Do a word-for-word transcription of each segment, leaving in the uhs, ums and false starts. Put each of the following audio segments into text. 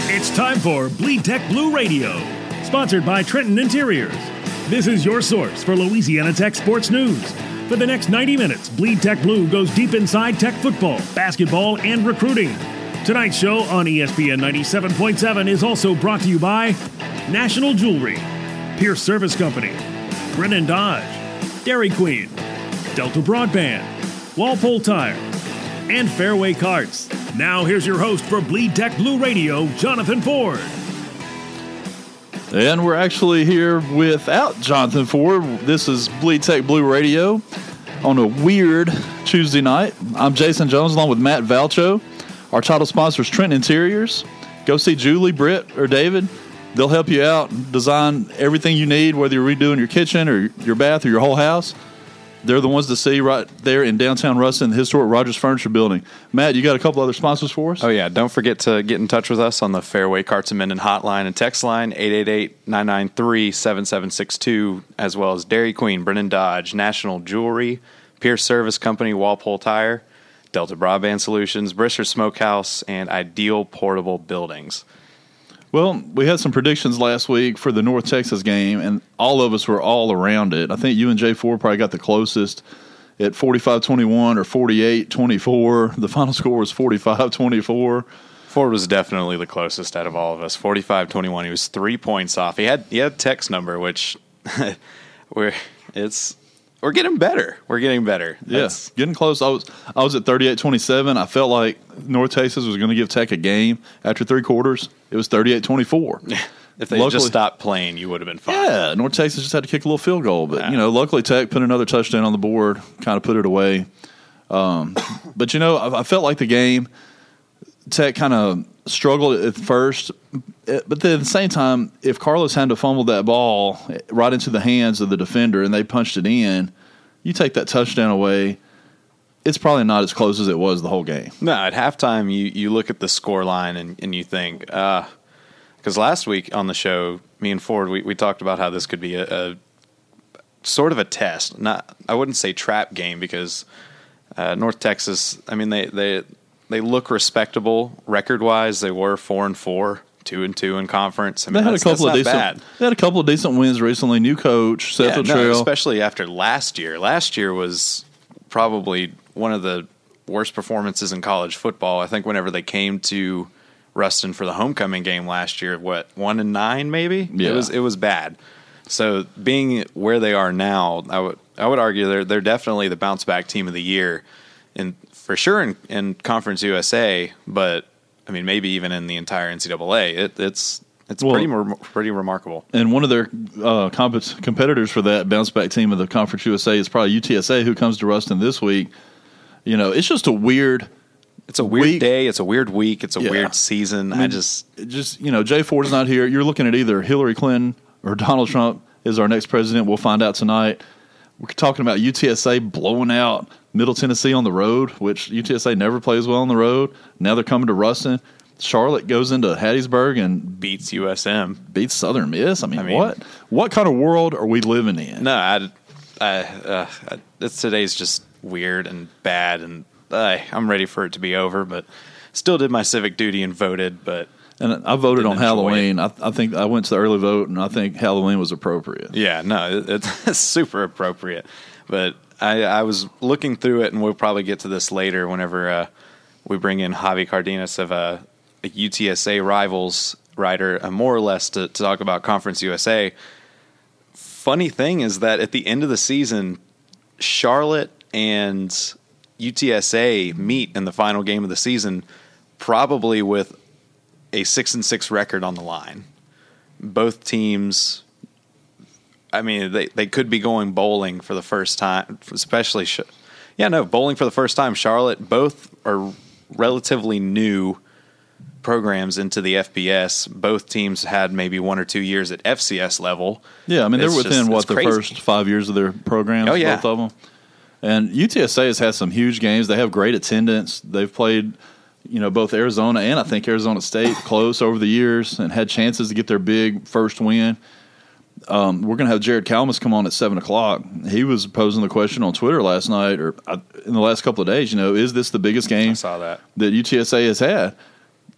It's time for Bleed Tech Blue Radio, sponsored by Trenton Interiors. This is your source for Louisiana Tech sports news. For the next ninety minutes, Bleed Tech Blue goes deep inside Tech football, basketball, and recruiting. Tonight's show on E S P N ninety-seven point seven is also brought to you by National Jewelry, Pierce Service Company, Brennan Dodge, Dairy Queen, Delta Broadband, Walpole Tire, and Fairway Carts. Now here's your host for Bleed Tech Blue Radio, Jonathan Ford. And we're actually here without Jonathan Ford. This is Bleed Tech Blue Radio on a weird Tuesday night. I'm Jason Jones along with Matt Valcho. Our title sponsor is Trenton Interiors. Go see Julie, Britt, or David. They'll help you out, design everything you need, whether you're redoing your kitchen or your bath or your whole house. They're the ones to see right there in downtown Ruston, the historic Rogers Furniture Building. Matt, you got a couple other sponsors for us? Oh, yeah. Don't forget to get in touch with us on the Fairway Carts and Minden hotline and text line eight eight eight, nine nine three, seven seven six two, as well as Dairy Queen, Brennan Dodge, National Jewelry, Pierce Service Company, Walpole Tire, Delta Broadband Solutions, Brister Smokehouse, and Ideal Portable Buildings. Well, we had some predictions last week for the North Texas game, and all of us were all around it. I think you and Jay Ford probably got the closest at forty-five twenty-one or forty-eight twenty-four. The final score was forty-five twenty-four. Ford was definitely the closest out of all of us, forty-five twenty-one. He was three points off. He had he had Tech's number, which we're it's we're getting better. We're getting better. Yes, yeah, getting close. I was I was at thirty-eight twenty-seven. I felt like North Texas was going to give Tech a game after three quarters. It was thirty-eight twenty-four. If they luckily just stopped playing, you would have been fine. Yeah, North Texas just had to kick a little field goal. But, yeah. you know, luckily Tech put another touchdown on the board, kind of put it away. Um, but, you know, I, I felt like the game, Tech kind of struggled at first. But then at the same time, if Carlos hadn't fumbled that ball right into the hands of the defender and they punched it in, you take that touchdown away, it's probably not as close as it was the whole game. No, at halftime, you, you look at the score line and, and you think, uh, because last week on the show, me and Ford, we, we talked about how this could be a, a sort of a test. Not, I wouldn't say trap game because uh, North Texas, I mean, they, they, they look respectable record-wise. They were four and four, two and two in conference. I mean, they had that's, a couple of decent. Bad. They had a couple of decent wins recently. New coach, Seth yeah, Luttrell. No, especially after last year. Last year was probably one of the worst performances in college football. I think whenever they came to Ruston for the homecoming game last year, what, one and nine maybe? Yeah. It was it was bad. So being where they are now, I would I would argue they're they're definitely the bounce back team of the year, in for sure in, in Conference U S A, but I mean maybe even in the entire N C double A. It, it's it's well, pretty pretty remarkable. And one of their uh, comp- competitors for that bounce back team of the Conference U S A is probably U T S A, who comes to Ruston this week. You know, it's just a weird. It's a weird week. day. It's a weird week. It's a yeah. weird season. I, mean, I just, just you know, Jay Ford's not here. You're looking at either Hillary Clinton or Donald Trump is our next president. We'll find out tonight. We're talking about U T S A blowing out Middle Tennessee on the road, which U T S A never plays well on the road. Now they're coming to Ruston. Charlotte goes into Hattiesburg and beats U S M, beats Southern Miss. I mean, I mean what? What kind of world are we living in? No, I, I, uh, it's, today's just weird and bad, and uh, I'm ready for it to be over. But still did my civic duty and voted. But and I voted on Halloween. I, I think I went to the early vote, and I think Halloween was appropriate. Yeah, no, it, it's super appropriate. But I, I was looking through it, and we'll probably get to this later whenever uh, we bring in Javi Cardenas of uh, a U T S A Rivals writer, uh, more or less to, to talk about Conference U S A. Funny thing is that at the end of the season, Charlotte and U T S A meet in the final game of the season, probably with a six and six record on the line. Both teams, I mean, they, they could be going bowling for the first time, especially, yeah, no, bowling for the first time. Charlotte, both are relatively new programs into the F B S. Both teams had maybe one or two years at F C S level. Yeah, I mean, they're it's within, just, what, the crazy. first five years of their programs, oh, yeah. both of them. And U T S A has had some huge games. They have great attendance. They've played, you know, both Arizona and I think Arizona State close over the years and had chances to get their big first win. Um, we're going to have Jared Kalmus come on at seven o'clock. He was posing the question on Twitter last night or in the last couple of days, you know, is this the biggest game I saw that. that U T S A has had?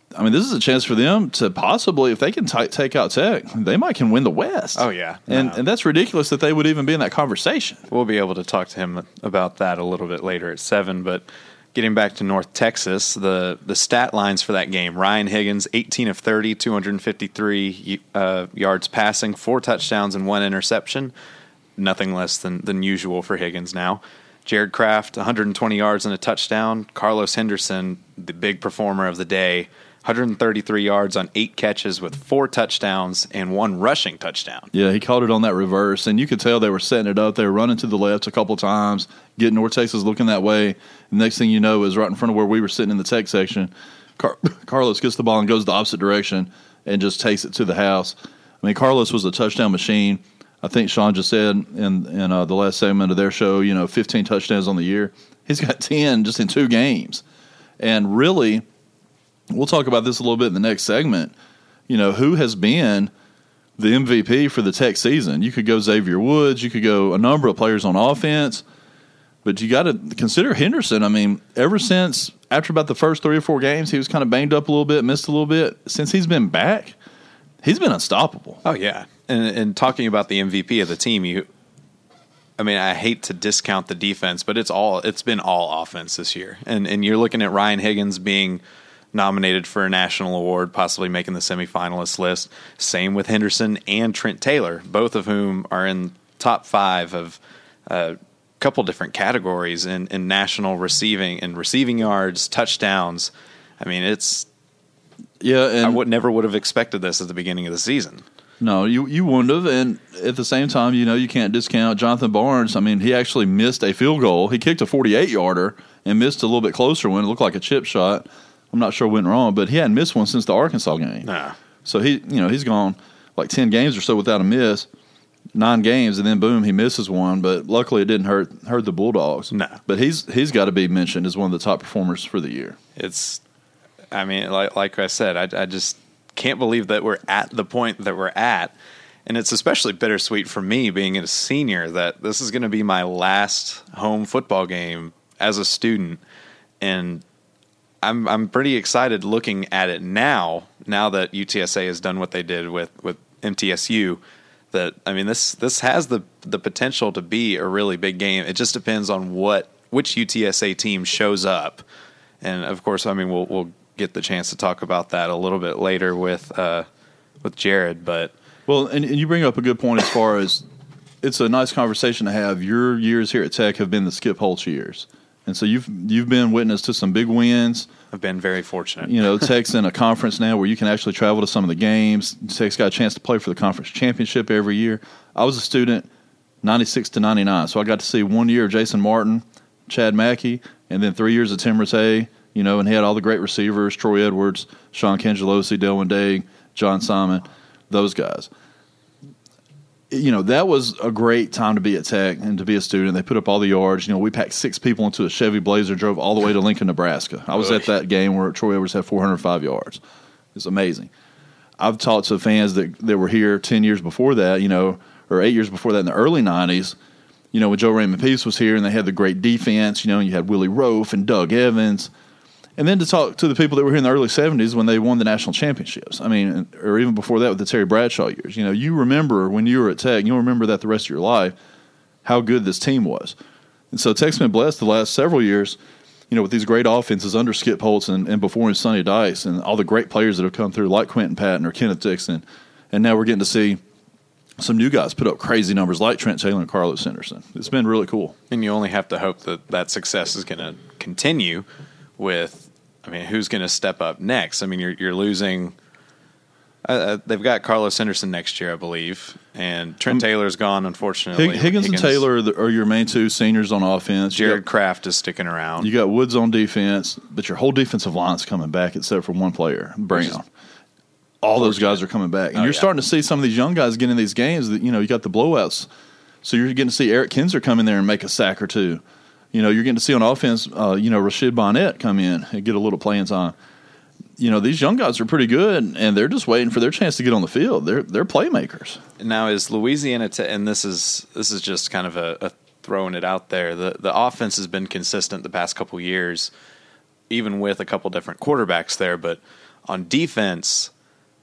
I mean, this is a chance for them to possibly, if they can t- take out Tech, they might can win the West. Oh, yeah. And No. and that's ridiculous that they would even be in that conversation. We'll be able to talk to him about that a little bit later at seven. But getting back to North Texas, the, the stat lines for that game, Ryan Higgins, eighteen of thirty, two hundred fifty-three uh, yards passing, four touchdowns and one interception. Nothing less than, than usual for Higgins now. Jared Kraft, one hundred twenty yards and a touchdown. Carlos Henderson, the big performer of the day, one hundred thirty-three yards on eight catches with four touchdowns and one rushing touchdown. Yeah, he caught it on that reverse, and you could tell they were setting it up. They were running to the left a couple times, getting North Texas looking that way. The next thing you know is right in front of where we were sitting in the Tech section, Car- Carlos gets the ball and goes the opposite direction and just takes it to the house. I mean, Carlos was a touchdown machine. I think Sean just said in, in uh, the last segment of their show, you know, fifteen touchdowns on the year. He's got ten just in two games. And really, we'll talk about this a little bit in the next segment. You know, who has been the M V P for the Tech season? You could go Xavier Woods. You could go a number of players on offense. But you got to consider Henderson. I mean, ever since after about the first three or four games, he was kind of banged up a little bit, missed a little bit. Since he's been back, he's been unstoppable. Oh, yeah. And, and talking about the M V P of the team, you, I mean, I hate to discount the defense, but it's all it's been all offense this year. And and you're looking at Ryan Higgins being nominated for a national award, possibly making the semifinalist list. Same with Henderson and Trent Taylor, both of whom are in top five of a couple different categories in, in national receiving and receiving yards, touchdowns. I mean, it's Yeah, and I would never would have expected this at the beginning of the season. No, you you wouldn't have. And at the same time, you know, you can't discount Jonathan Barnes. I mean, he actually missed a field goal. He kicked a forty-eight-yarder and missed a little bit closer one. It looked like a chip shot. I'm not sure what went wrong, but he hadn't missed one since the Arkansas game. Nah. So he, you know, he's gone like ten games or so without a miss, nine games, and then boom, he misses one. But luckily, it didn't hurt hurt the Bulldogs. No. But he's he's got to be mentioned as one of the top performers for the year. It's, I mean, like like I said, I, I just can't believe that we're at the point that we're at. And it's especially bittersweet for me being a senior that this is going to be my last home football game as a student. And I'm I'm pretty excited looking at it now, now that U T S A has done what they did with, with M T S U. That, I mean, this this has the the potential to be a really big game. It just depends on what which U T S A team shows up. And, of course, I mean, we'll we'll get the chance to talk about that a little bit later with uh, with Jared. But Well, and, and you bring up a good point as far as it's a nice conversation to have. Your years here at Tech have been the Skip Holtz years. And so you've you've been witness to some big wins. I've been very fortunate. You know, Tech's in a conference now where you can actually travel to some of the games. Tech's got a chance to play for the conference championship every year. I was a student ninety-six to ninety-nine, so I got to see one year of Jason Martin, Chad Mackey, and then three years of Tim Rattay, you know, and he had all the great receivers, Troy Edwards, Sean Cangelosi, Delwyn Day, John Simon, those guys. You know, that was a great time to be at Tech and to be a student. They put up all the yards. You know, we packed six people into a Chevy Blazer, drove all the way to Lincoln, Nebraska. I was at that game where Troy Edwards had four hundred five yards. It's amazing. I've talked to fans that, that were here ten years before that, you know, or eight years before that in the early nineties, you know, when Joe Raymond Peace was here and they had the great defense, you know, and you had Willie Rofe and Doug Evans. And then to talk to the people that were here in the early seventies when they won the national championships. I mean, or even before that with the Terry Bradshaw years. You know, you remember when you were at Tech, you'll remember that the rest of your life, how good this team was. And so Tech's been blessed the last several years, you know, with these great offenses under Skip Holtz and, and before him Sonny Dice and all the great players that have come through like Quentin Patton or Kenneth Dixon. And now we're getting to see some new guys put up crazy numbers like Trent Taylor and Carlos Henderson. It's been really cool. And you only have to hope that that success is going to continue with, I mean, who's going to step up next? I mean, you're you're losing. Uh, they've got Carlos Henderson next year, I believe, and Trent um, Taylor's gone, unfortunately. Higgins, Higgins and Taylor are, the, are your main two seniors on offense. Jared got, Kraft is sticking around. You got Woods on defense, but your whole defensive line's coming back except for one player, Brown. All those guys are coming back, and oh, you're yeah. starting to see some of these young guys get in these games. That you know, you got the blowouts, so you're getting to see Eric Kinzer come in there and make a sack or two. You know, you're getting to see on offense, uh, you know, Rashid Bonnet come in and get a little playing time. You know, these young guys are pretty good, and they're just waiting for their chance to get on the field. They're they're playmakers. Now, is Louisiana, t- and this is this is just kind of a, a throwing it out there. The the offense has been consistent the past couple years, even with a couple different quarterbacks there. But on defense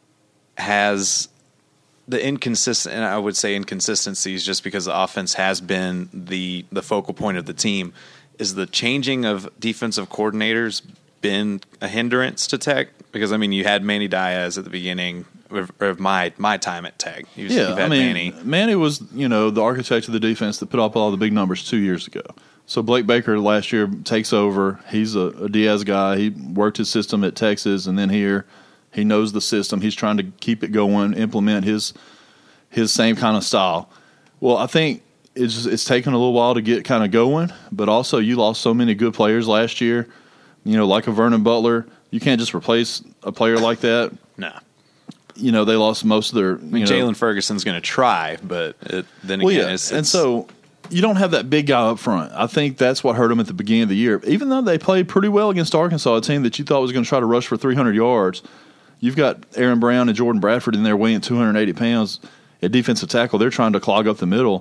has the inconsistent, and I would say inconsistencies just because the offense has been the the focal point of the team. Is the changing of defensive coordinators been a hindrance to Tech? Because, I mean, you had Manny Diaz at the beginning of, of my my time at Tech. You, yeah, you've had I mean, Manny. Manny was, you know, the architect of the defense that put up all the big numbers two years ago. So Blake Baker last year takes over. He's a, a Diaz guy. He worked his system at Texas, and then here he knows the system. He's trying to keep it going, implement his his same kind of style. Well, I think it's just, it's taken a little while to get kind of going, but also you lost so many good players last year. You know, like a Vernon Butler, you can't just replace a player like that. No. You know, they lost most of their. I mean, Jalen Ferguson's going to try, but it, then well, again, yeah. it's, and it's so you don't have that big guy up front. I think that's what hurt them at the beginning of the year. Even though they played pretty well against Arkansas, a team that you thought was going to try to rush for three hundred yards, you've got Aaron Brown and Jordan Bradford in there weighing two hundred eighty pounds at defensive tackle. They're trying to clog up the middle.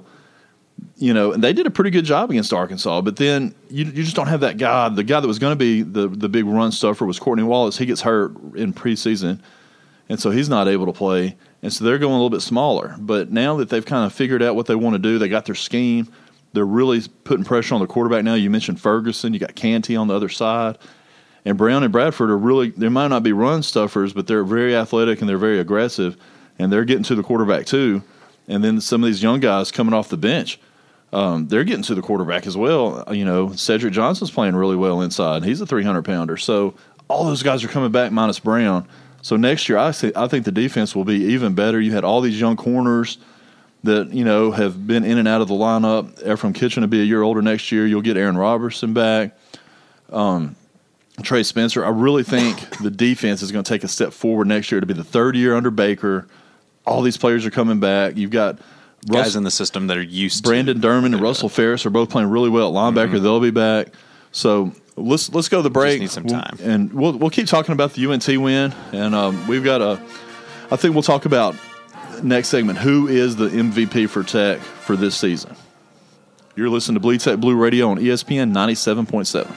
You know, and they did a pretty good job against Arkansas, but then you you just don't have that guy. The guy that was going to be the, the big run stuffer was Courtney Wallace. He gets hurt in preseason, and so he's not able to play. And so they're going a little bit smaller. But now that they've kind of figured out what they want to do, they got their scheme. They're really putting pressure on the quarterback now. You mentioned Ferguson. You got Canty on the other side. And Brown and Bradford are really – they might not be run stuffers, but they're very athletic and they're very aggressive, and they're getting to the quarterback too. And then some of these young guys coming off the bench, um, they're getting to the quarterback as well. You know, Cedric Johnson's playing really well inside. He's a three hundred pounder. So all those guys are coming back minus Brown. So next year I, see, I think the defense will be even better. You had all these young corners that, you know, have been in and out of the lineup. Ephraim Kitchen will be a year older next year. You'll get Aaron Robertson back. Um, Trey Spencer. I really think the defense is going to take a step forward next year to be the third year under Baker. All these players are coming back. You've got guys Russ, in the system that are used Brandon to Derman and Russell Ferris are both playing really well at linebacker. Mm-hmm. They'll be back. So let's let's go to the break. Just need some time. We'll, and we'll we'll keep talking about the U N T win. And um, we've got a. I think we'll talk about next segment. Who is the M V P for Tech for this season? You're listening to Bleed Tech Blue Radio on E S P N ninety-seven point seven.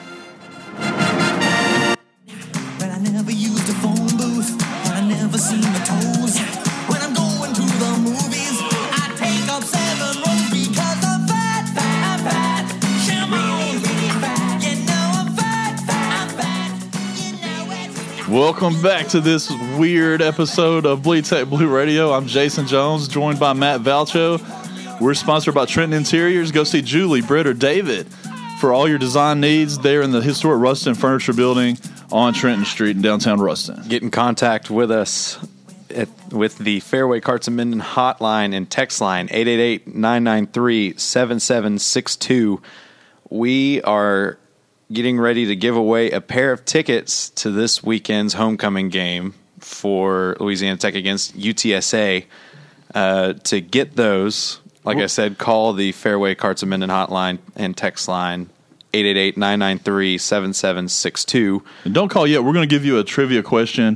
Welcome back to this weird episode of Bleed Tech Blue Radio. I'm Jason Jones, joined by Matt Valcho. We're sponsored by Trenton Interiors. Go see Julie, Britt, or David for all your design needs. They're in the historic Ruston Furniture Building on Trenton Street in downtown Ruston. Get in contact with us at, with the Fairway Carts and Minden hotline and text line eight eight eight, nine nine three, seven seven six two. We are getting ready to give away a pair of tickets to this weekend's homecoming game for Louisiana Tech against U T S A. Uh, to get those, like I said, call the Fairway Carts and Minden hotline and text line eight eight eight, nine nine three, seven seven six two. And don't call yet. We're going to give you a trivia question.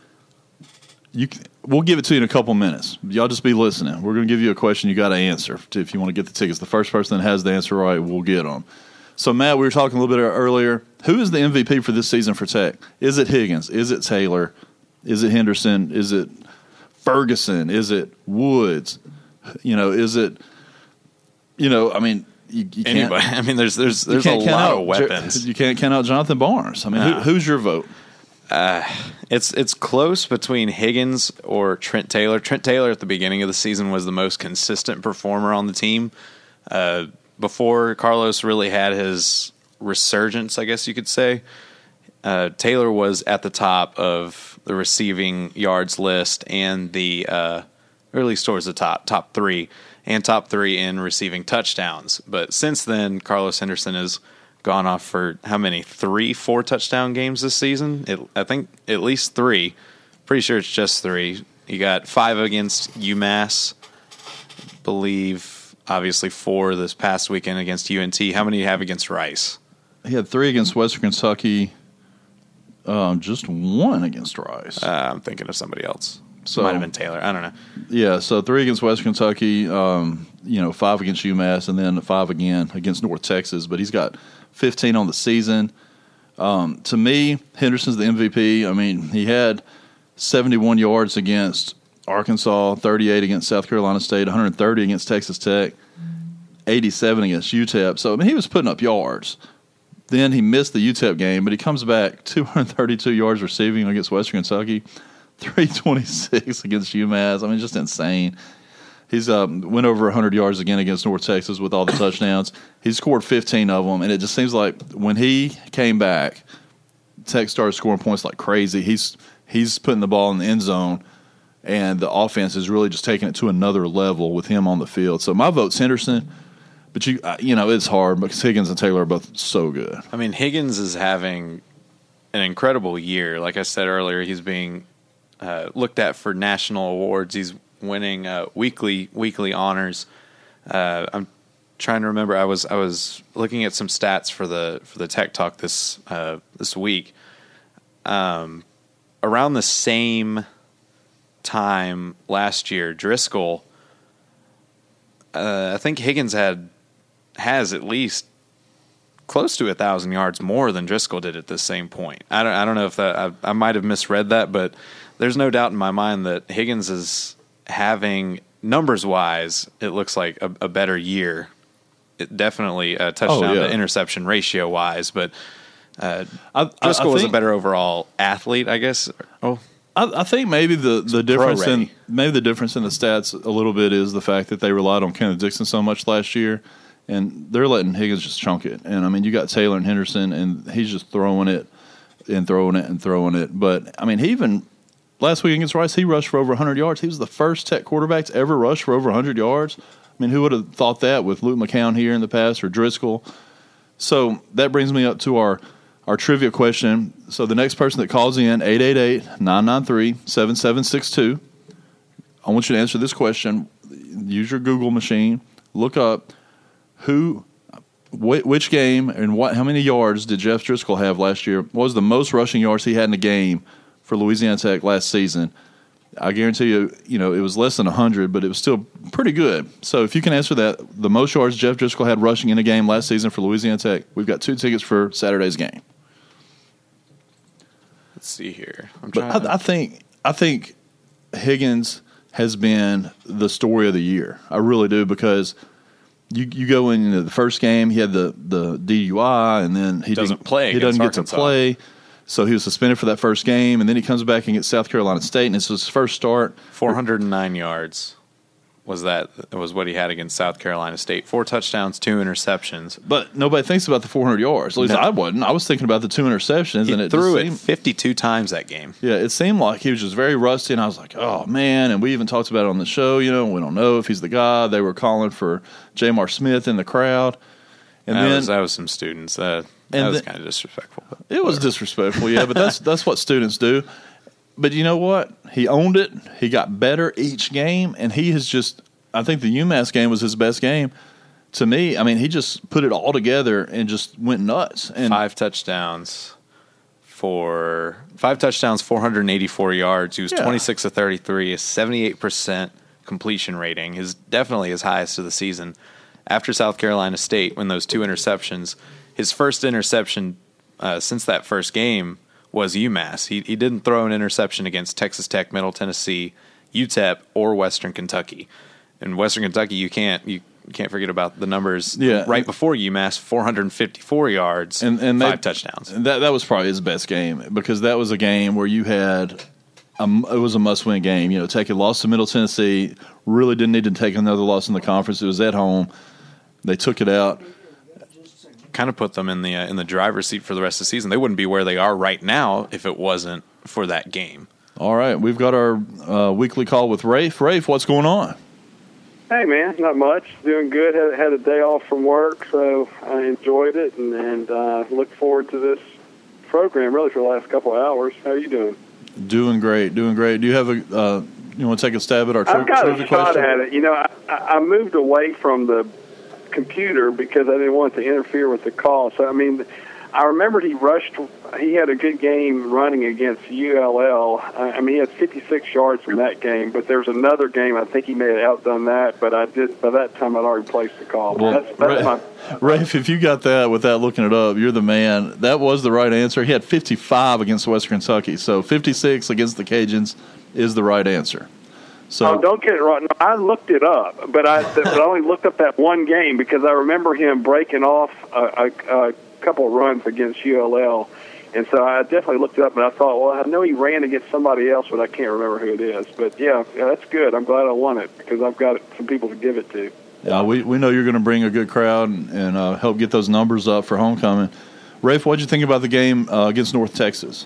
You, we'll give it to you in a couple minutes. Y'all just be listening. We're going to give you a question you got to answer if you want to get the tickets. The first person that has the answer right will get them. So, Matt, we were talking a little bit earlier. Who is the M V P for this season for Tech? Is it Higgins? Is it Taylor? Is it Henderson? Is it Ferguson? Is it Woods? You know, is it, you know, I mean, you, you can't. Anybody. I mean, there's there's there's a lot out, of weapons. You can't count out Jonathan Barnes. I mean, nah. who, who's your vote? Uh, it's it's close between Higgins or Trent Taylor. Trent Taylor at the beginning of the season was the most consistent performer on the team. Uh, before Carlos really had his resurgence, I guess you could say, uh, Taylor was at the top of the receiving yards list and the, uh, or at least towards the top, top three, and top three in receiving touchdowns. But since then, Carlos Henderson has gone off for how many? Three, four touchdown games this season? It, I think at least three. Pretty sure it's just three. You got five against UMass, I believe. Obviously, four this past weekend against U N T. How many do you have against Rice? He had three against Western Kentucky, um, just one against Rice. Uh, I'm thinking of somebody else. So, it might have been Taylor. I don't know. Yeah, so three against Western Kentucky, um, you know, five against UMass, and then five again against North Texas. But he's got fifteen on the season. Um, to me, Henderson's the M V P. I mean, he had seventy-one yards against Arkansas, thirty-eight against South Carolina State, one hundred thirty against Texas Tech, eighty-seven against U T E P. So, I mean, he was putting up yards. Then he missed the U T E P game, but he comes back two hundred thirty-two yards receiving against Western Kentucky, three twenty-six against UMass. I mean, just insane. He's um, went over one hundred yards again against North Texas with all the touchdowns. He scored fifteen of them, and it just seems like when he came back, Tech started scoring points like crazy. He's he's putting the ball in the end zone, and the offense is really just taking it to another level with him on the field. So my vote's Henderson, but you you know it's hard because Higgins and Taylor are both so good. I mean, Higgins is having an incredible year. Like I said earlier, he's being uh, looked at for national awards. He's winning uh, weekly weekly honors. Uh, I'm trying to remember. I was I was looking at some stats for the for the Tech Talk this uh, this week. Um, around the same time last year, Driscoll. Uh, I think Higgins had has at least close to a thousand yards more than Driscoll did at this same point. I don't I don't know if that I, I might have misread that, but there's no doubt in my mind that Higgins is having, numbers wise, it looks like a, a better year. It definitely a touchdown oh, yeah. to interception ratio wise, but uh, I, Driscoll I, I think, was a better overall athlete, I guess. Oh, I, I think maybe the, the difference in pro-ready. maybe the difference in the stats a little bit is the fact that they relied on Kenneth Dixon so much last year, and they're letting Higgins just chunk it. And I mean, you got Taylor and Henderson, and he's just throwing it and throwing it and throwing it. But I mean, he even. Last week against Rice, he rushed for over one hundred yards. He was the first Tech quarterback to ever rush for over one hundred yards. I mean, who would have thought that with Luke McCown here in the past or Driscoll? So that brings me up to our, our trivia question. So the next person that calls in, eight eight eight, nine nine three, seven seven six two, I want you to answer this question. Use your Google machine. Look up who, wh- which game and what, how many yards did Jeff Driscoll have last year? What was the most rushing yards he had in a game for Louisiana Tech last season? I guarantee you, you know, it was less than one hundred, but it was still pretty good. So if you can answer that, the most yards Jeff Driscoll had rushing in a game last season for Louisiana Tech, we've got two tickets for Saturday's game. let's see here. I'm But trying. I, I think I think Higgins has been the story of the year. I really do, because you you go into the first game, he had the, the D U I, and then he Doesn't didn't, play He doesn't against get Arkansas. to play. So he was suspended for that first game, and then he comes back and gets South Carolina State, and it's his first start. four hundred nine yards was that was what he had against South Carolina State. Four touchdowns, two interceptions. But nobody thinks about the four hundred yards. At least No. I wasn't. I was thinking about the two interceptions. He and it threw just it seemed, fifty-two times that game. Yeah, it seemed like he was just very rusty, and I was like, oh, man. And we even talked about it on the show. You know, we don't know if he's the guy. They were calling for Jamar Smith in the crowd. And that, then was, that was some students. Uh, that And was the- kind of disrespectful. But It was disrespectful, yeah, but that's that's what students do. But you know what? He owned it. He got better each game, and he has just – I think the UMass game was his best game. To me, I mean, he just put it all together and just went nuts. And five touchdowns for five touchdowns, four hundred eighty-four yards. He was Yeah. twenty-six of thirty-three, a seventy-eight percent completion rating. His definitely his highest of the season. After South Carolina State, when those two interceptions, his first interception uh, since that first game was UMass. He he didn't throw an interception against Texas Tech, Middle Tennessee, U T E P, or Western Kentucky. In Western Kentucky, you can't you can't forget about the numbers. Yeah. Right before UMass, four hundred fifty-four yards, and, and five they, touchdowns. And that that was probably his best game, because that was a game where you had a, it was a must-win game. You know, Tech had lost to Middle Tennessee, really didn't need to take another loss in the conference. It was at home. They took it out. Kind of put them in the uh, in the driver's seat for the rest of the season. They wouldn't be where they are right now if it wasn't for that game. All right, we've got our uh, weekly call with Rafe. Rafe, what's going on? Hey, man, not much. Doing good. Had, had a day off from work, so I enjoyed it and, and uh, look forward to this program really for the last couple of hours. How are you doing? Doing great, doing great. Do you have a uh, you want to take a stab at our tri- I've got trivia a shot question? at it. You know, I, I moved away from the computer because I didn't want it to interfere with the call. So, I mean, I remembered he rushed. He had a good game running against U L L. I mean, he had fifty-six yards in that game. But there's another game. I think he may have outdone that. But I did by that time. I'd already placed the call. Well, that's, that's Rafe, my, Rafe, if you got that without looking it up, you're the man. That was the right answer. He had fifty-five against Western Kentucky. So fifty-six against the Cajuns is the right answer. So oh, don't get it wrong. No, I looked it up, but I, but I only looked up that one game because I remember him breaking off a, a, a couple of runs against U L L. And so I definitely looked it up, and I thought, well, I know he ran against somebody else, but I can't remember who it is. But, yeah, yeah that's good. I'm glad I won it because I've got some people to give it to. Yeah, we, we know you're going to bring a good crowd and, and uh, help get those numbers up for homecoming. Rafe, what did you think about the game uh, against North Texas?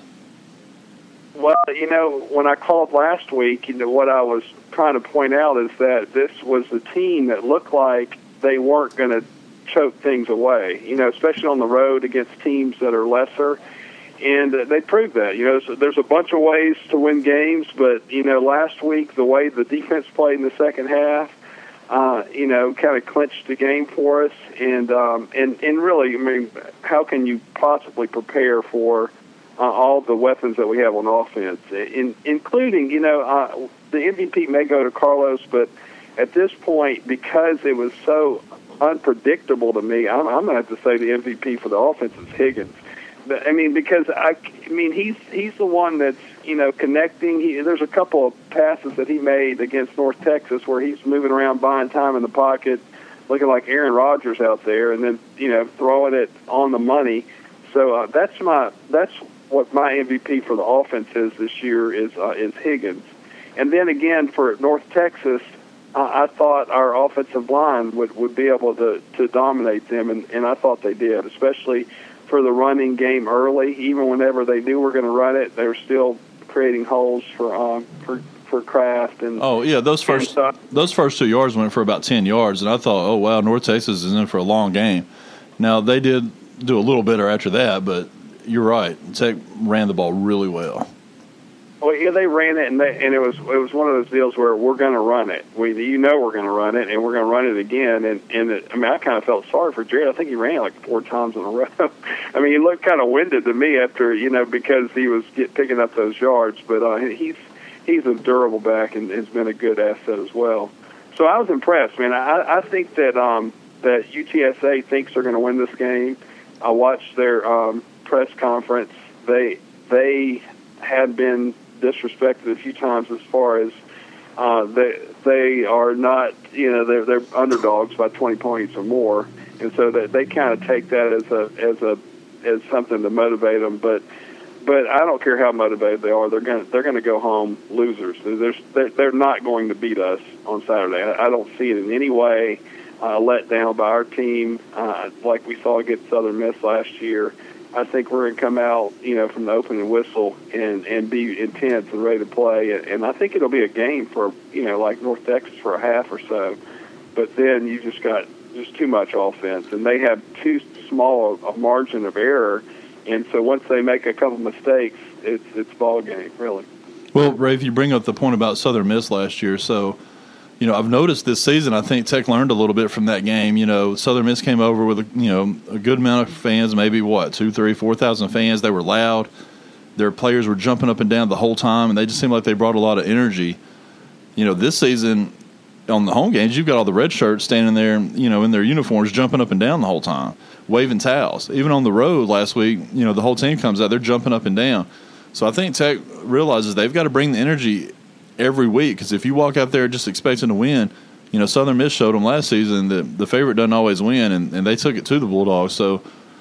Well, you know, when I called last week, you know, what I was trying to point out is that this was a team that looked like they weren't going to choke things away, you know, especially on the road against teams that are lesser. And uh, they proved that. You know, so there's a bunch of ways to win games, but, you know, last week the way the defense played in the second half, uh, you know, kind of clinched the game for us. And, um, and, and really, I mean, how can you possibly prepare for Uh, all the weapons that we have on offense, in, including, you know, uh, the M V P may go to Carlos, but at this point, because it was so unpredictable to me, I'm, I'm going to have to say the M V P for the offense is Higgins. I mean, because I, I mean, he's he's the one that's, you know, connecting. He, there's a couple of passes that he made against North Texas where he's moving around, buying time in the pocket, looking like Aaron Rodgers out there, and then, you know, throwing it on the money. So uh, that's my that's. what my M V P for the offense is this year is uh, is Higgins. And then again, for North Texas, uh, I thought our offensive line would, would be able to, to dominate them, and, and I thought they did, especially for the running game early. Even whenever they knew we were going to run it, they were still creating holes for um, for for Kraft. And oh yeah, those first and, uh, those first two yards went for about ten yards, and I thought, oh wow, North Texas is in for a long game. Now they did do a little better after that, but you're right. Tech ran the ball really well. Well, yeah, they ran it, and they, and it was it was one of those deals where we're going to run it. We, you know, we're going to run it, and we're going to run it again. And and it, I mean, I kind of felt sorry for Jared. I think he ran it like four times in a row. I mean, he looked kind of winded to me after, you know, because he was get, picking up those yards. But uh, he's he's a durable back and has been a good asset as well. So I was impressed, man. I I think that um that U T S A thinks they're going to win this game. I watched their um. press conference. They they had been disrespected a few times as far as uh, they they are not, you know, they're they're underdogs by twenty points or more, and so that they kind of take that as a as a as something to motivate them. But but I don't care how motivated they are, they're gonna they're gonna go home losers. They're they're, they're not going to beat us on Saturday. I, I don't see it in any way uh, let down by our team uh, like we saw against Southern Miss last year. I think we're going to come out, you know, from the opening whistle and, and be intense and ready to play. And I think it'll be a game for, you know, like North Texas for a half or so. But then you just got just too much offense. And they have too small a margin of error. And so once they make a couple mistakes, it's it's ball game, really. Well, Rafe, you bring up the point about Southern Miss last year. So, you know, I've noticed this season, I think Tech learned a little bit from that game. You know, Southern Miss came over with, a, you know, a good amount of fans, maybe, what, two, three, four thousand fans. They were loud. Their players were jumping up and down the whole time, and they just seemed like they brought a lot of energy. You know, this season, on the home games, you've got all the red shirts standing there, you know, in their uniforms, jumping up and down the whole time, waving towels. Even on the road last week, you know, the whole team comes out, they're jumping up and down. So I think Tech realizes they've got to bring the energy every week, because if you walk out there just expecting to win, you know, Southern Miss showed them last season that the favorite doesn't always win, and, and they took it to the Bulldogs. So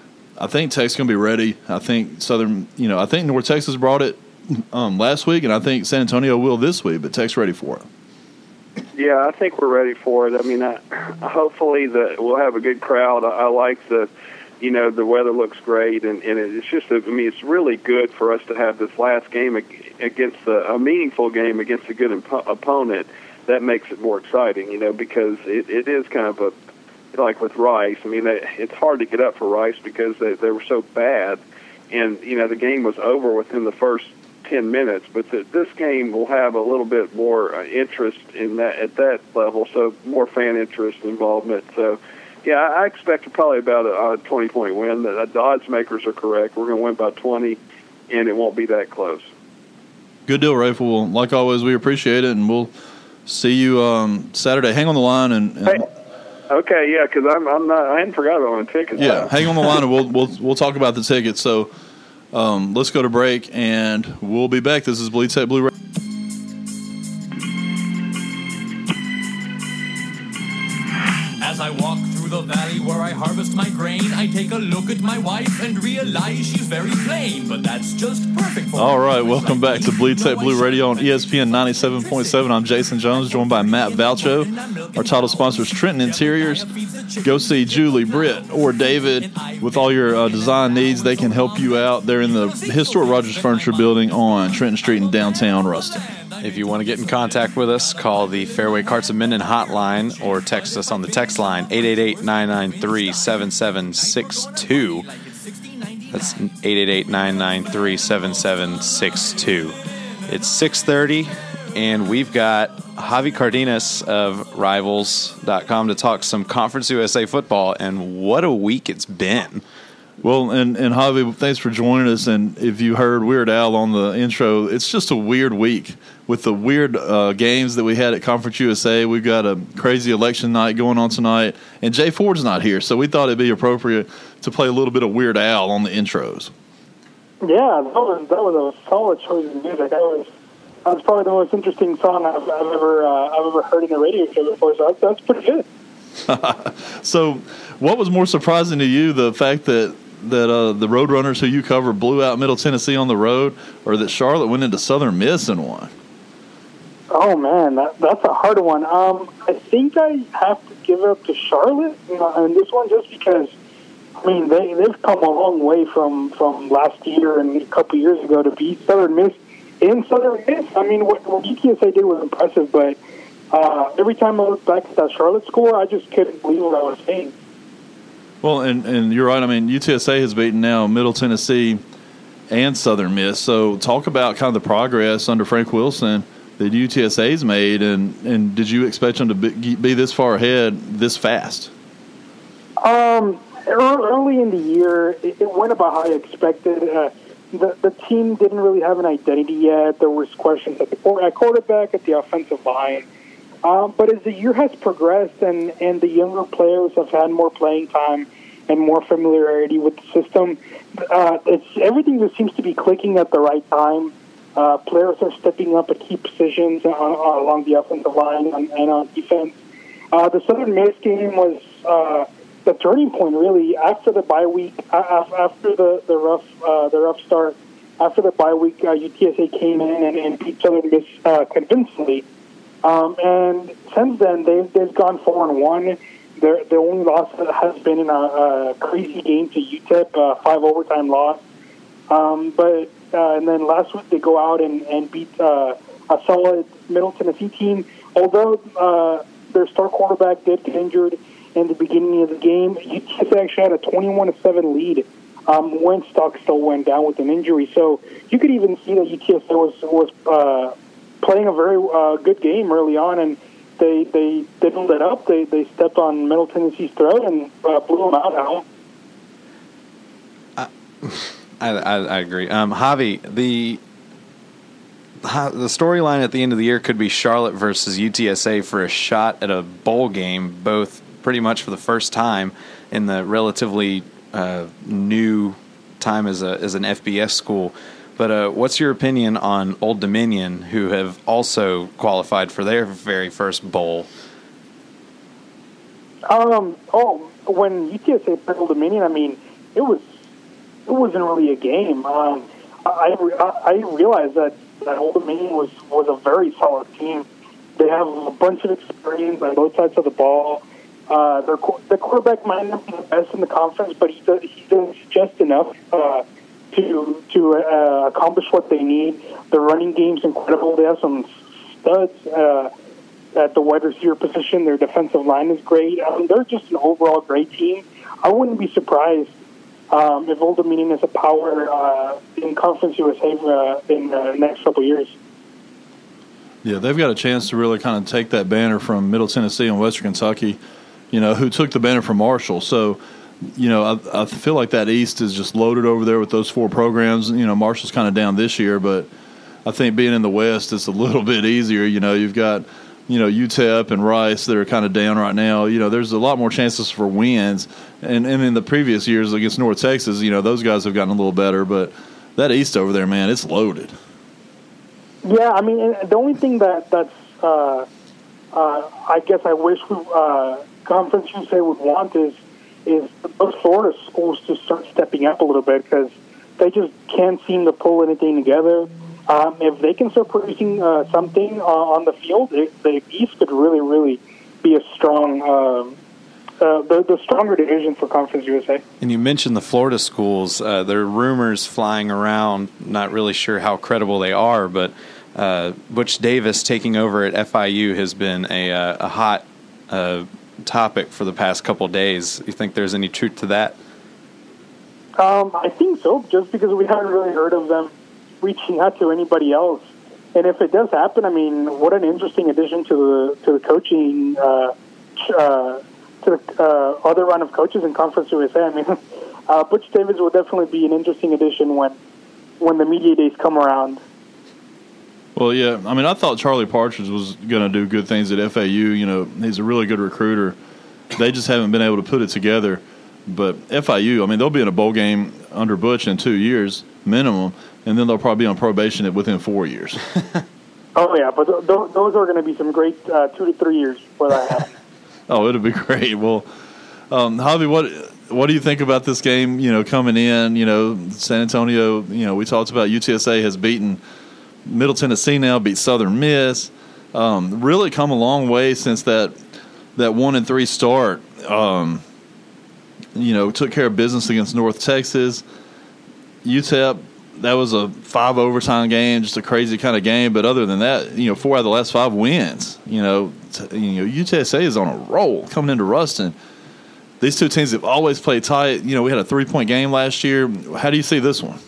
I think Tech's going to be ready. I think Southern, you know, I think North Texas brought it um, last week, and I think San Antonio will this week, but Tech's ready for it. Yeah, I think we're ready for it. I mean, I, hopefully the, we'll have a good crowd. I, I like the, you know, the weather looks great, and, and it's just, a, I mean, it's really good for us to have this last game against a, a meaningful game against a good imp- opponent. That makes it more exciting, you know, because it, it is kind of a, like with Rice. I mean, they, it's hard to get up for Rice because they, they were so bad, and, you know, the game was over within the first ten minutes, but the, this game will have a little bit more uh, interest in that at that level, so more fan interest involvement. So Yeah, I expect probably about a, a twenty-point win. The, the odds makers are correct. We're going to win by twenty, and it won't be that close. Good deal, Rafe. Well, like always, we appreciate it, and we'll see you um, Saturday. Hang on the line, and, and hey, okay, yeah, because I'm I'm not I hadn't forgot about my tickets. Yeah, now. Hang on the line, and we'll we'll we'll talk about the tickets. So um, let's go to break, and we'll be back. This is Bleed Tech Blue. As I walk through the valley where I harvest my grain, I take a look at my wife and realize she's very plain, but that's just perfect for All right, welcome back to Bleed Tech Blue Radio on E S P N ninety-seven point seven. I'm Jason Jones, joined by Matt Valcho. Our title sponsor is Trenton Interiors. Go see Julie, Britt, or David with all your uh, design needs. They can help you out. They're in the historic Rogers Furniture Building on Trenton Street in downtown Ruston. If you want to get in contact with us, call the Fairway Carts of Minden hotline or text us on the text line, eight eight eight, nine nine three, seven seven six two. That's eight eight eight, nine nine three, seven seven six two. It's six thirty, and we've got Javi Cardenas of Rivals dot com to talk some Conference U S A football, and what a week it's been. Well, and, and Javi, thanks for joining us. And if you heard Weird Al on the intro, it's just a weird week with the weird uh, games that we had at Conference U S A. We've got a crazy election night going on tonight, and Jay Ford's not here, so we thought it'd be appropriate to play a little bit of Weird Al on the intros. Yeah, that was that was a solid choice of music. That was that was probably the most interesting song I've, I've ever uh, I've ever heard in a radio show before. So that's, that's pretty good. So, what was more surprising to you, the fact that that uh, the Roadrunners who you cover blew out Middle Tennessee on the road, or that Charlotte went into Southern Miss and won? Oh man, that, that's a hard one. Um, I think I have to give it up to Charlotte you know, and this one just because. I mean, they they've come a long way from, from last year and a couple years ago to beat Southern Miss in Southern Miss. I mean, what, what U T S A did was impressive, but uh, every time I look back at that Charlotte score, I just couldn't believe what I was seeing. Well, and, and you're right. I mean, U T S A has beaten now Middle Tennessee and Southern Miss. So talk about kind of the progress under Frank Wilson that U T S A's made, and, and did you expect them to be, be this far ahead this fast? Um, early in the year, it, it went about how I expected. Uh, the, the team didn't really have an identity yet. There was questions at the at quarterback, at the offensive line. Um, but as the year has progressed and, and the younger players have had more playing time and more familiarity with the system, uh, it's everything just seems to be clicking at the right time. Uh, players are stepping up at key positions on, on, along the offensive line and, and on defense. Uh, the Southern Miss game was uh, the turning point, really. After the bye week, after the the rough uh, the rough start, after the bye week, uh, U T S A came in and, and beat Southern Miss uh, convincingly. Um, and since then, they've they've gone four and one. Their the only loss has been in a, a crazy game to U T E P, a five overtime loss. Um, but uh, and then last week they go out and and beat uh, a solid Middle Tennessee team. Although uh, their star quarterback did get injured in the beginning of the game, U T S A actually had a twenty-one to seven lead um, when Stock still went down with an injury. So you could even see that U T S A was was uh, playing a very uh, good game early on, and they they didn't let up. They they stepped on Middle Tennessee's throat and uh, blew them out at home. I, I, I agree. Um, Javi, the the storyline at the end of the year could be Charlotte versus U T S A for a shot at a bowl game, both pretty much for the first time in the relatively uh, new time as a as an F B S school. But uh, what's your opinion on Old Dominion, who have also qualified for their very first bowl? Um. Oh, when U T S A played Old Dominion, I mean, it was it wasn't really a game. Um, I I realized that, that Old Dominion was, was a very solid team. They have a bunch of experience on both sides of the ball. Uh, their the quarterback might not be the best in the conference, but he does he does just enough uh, to to uh, accomplish what they need. Their running game's incredible. They have some studs uh, at the wide receiver position. Their defensive line is great. I mean, they're just an overall great team. I wouldn't be surprised um, if Old Dominion is a power uh, in Conference U S A uh, in the next couple of years. Yeah, they've got a chance to really kind of take that banner from Middle Tennessee and Western Kentucky you know, who took the banner from Marshall. So, you know, I, I feel like that East is just loaded over there with those four programs. You know, Marshall's kind of down this year, but I think being in the West, it's a little bit easier. You know, you've got, you know, U T E P and Rice that are kind of down right now. You know, there's a lot more chances for wins. And, and in the previous years against North Texas, you know, those guys have gotten a little better. But that East over there, man, it's loaded. Yeah, I mean, the only thing that that's, uh, uh, I guess I wish we, uh, Conference U S A would want is is those Florida schools to start stepping up a little bit, because they just can't seem to pull anything together. Um, if they can start producing uh, something uh, on the field, it, the East could really, really be a strong, um, uh, the, the stronger division for Conference U S A. And you mentioned the Florida schools. Uh, there are rumors flying around, not really sure how credible they are, but uh, Butch Davis taking over at F I U has been a, uh, a hot uh, topic for the past couple days. You think there's any truth to that? Um, I think so, just because we haven't really heard of them reaching out to anybody else. And if it does happen, I mean, what an interesting addition to the to the coaching, uh, uh, to the uh, other run of coaches in Conference U S A. I mean, uh, Butch Davis will definitely be an interesting addition when when the media days come around. Well, yeah. I mean, I thought Charlie Partridge was going to do good things at F A U. You know, he's a really good recruiter. They just haven't been able to put it together. But F I U, I mean, they'll be in a bowl game under Butch in two years minimum, and then they'll probably be on probation within four years. Oh, yeah, but th- th- those are going to be some great uh, two to three years for that happens. Oh, it'll be great. Well, um, Javi, what what do you think about this game, you know, coming in? You know, San Antonio, you know, we talked about U T S A has beaten Middle Tennessee now, beat Southern Miss. Um, really come a long way since that that one and three start. Um, you know, took care of business against North Texas. U T E P, that was a five overtime game, just a crazy kind of game. But other than that, you know, four out of the last five wins. You know, t- you know, U T S A is on a roll coming into Ruston. These two teams have always played tight. You know, we had a three-point game last year. How do you see this one?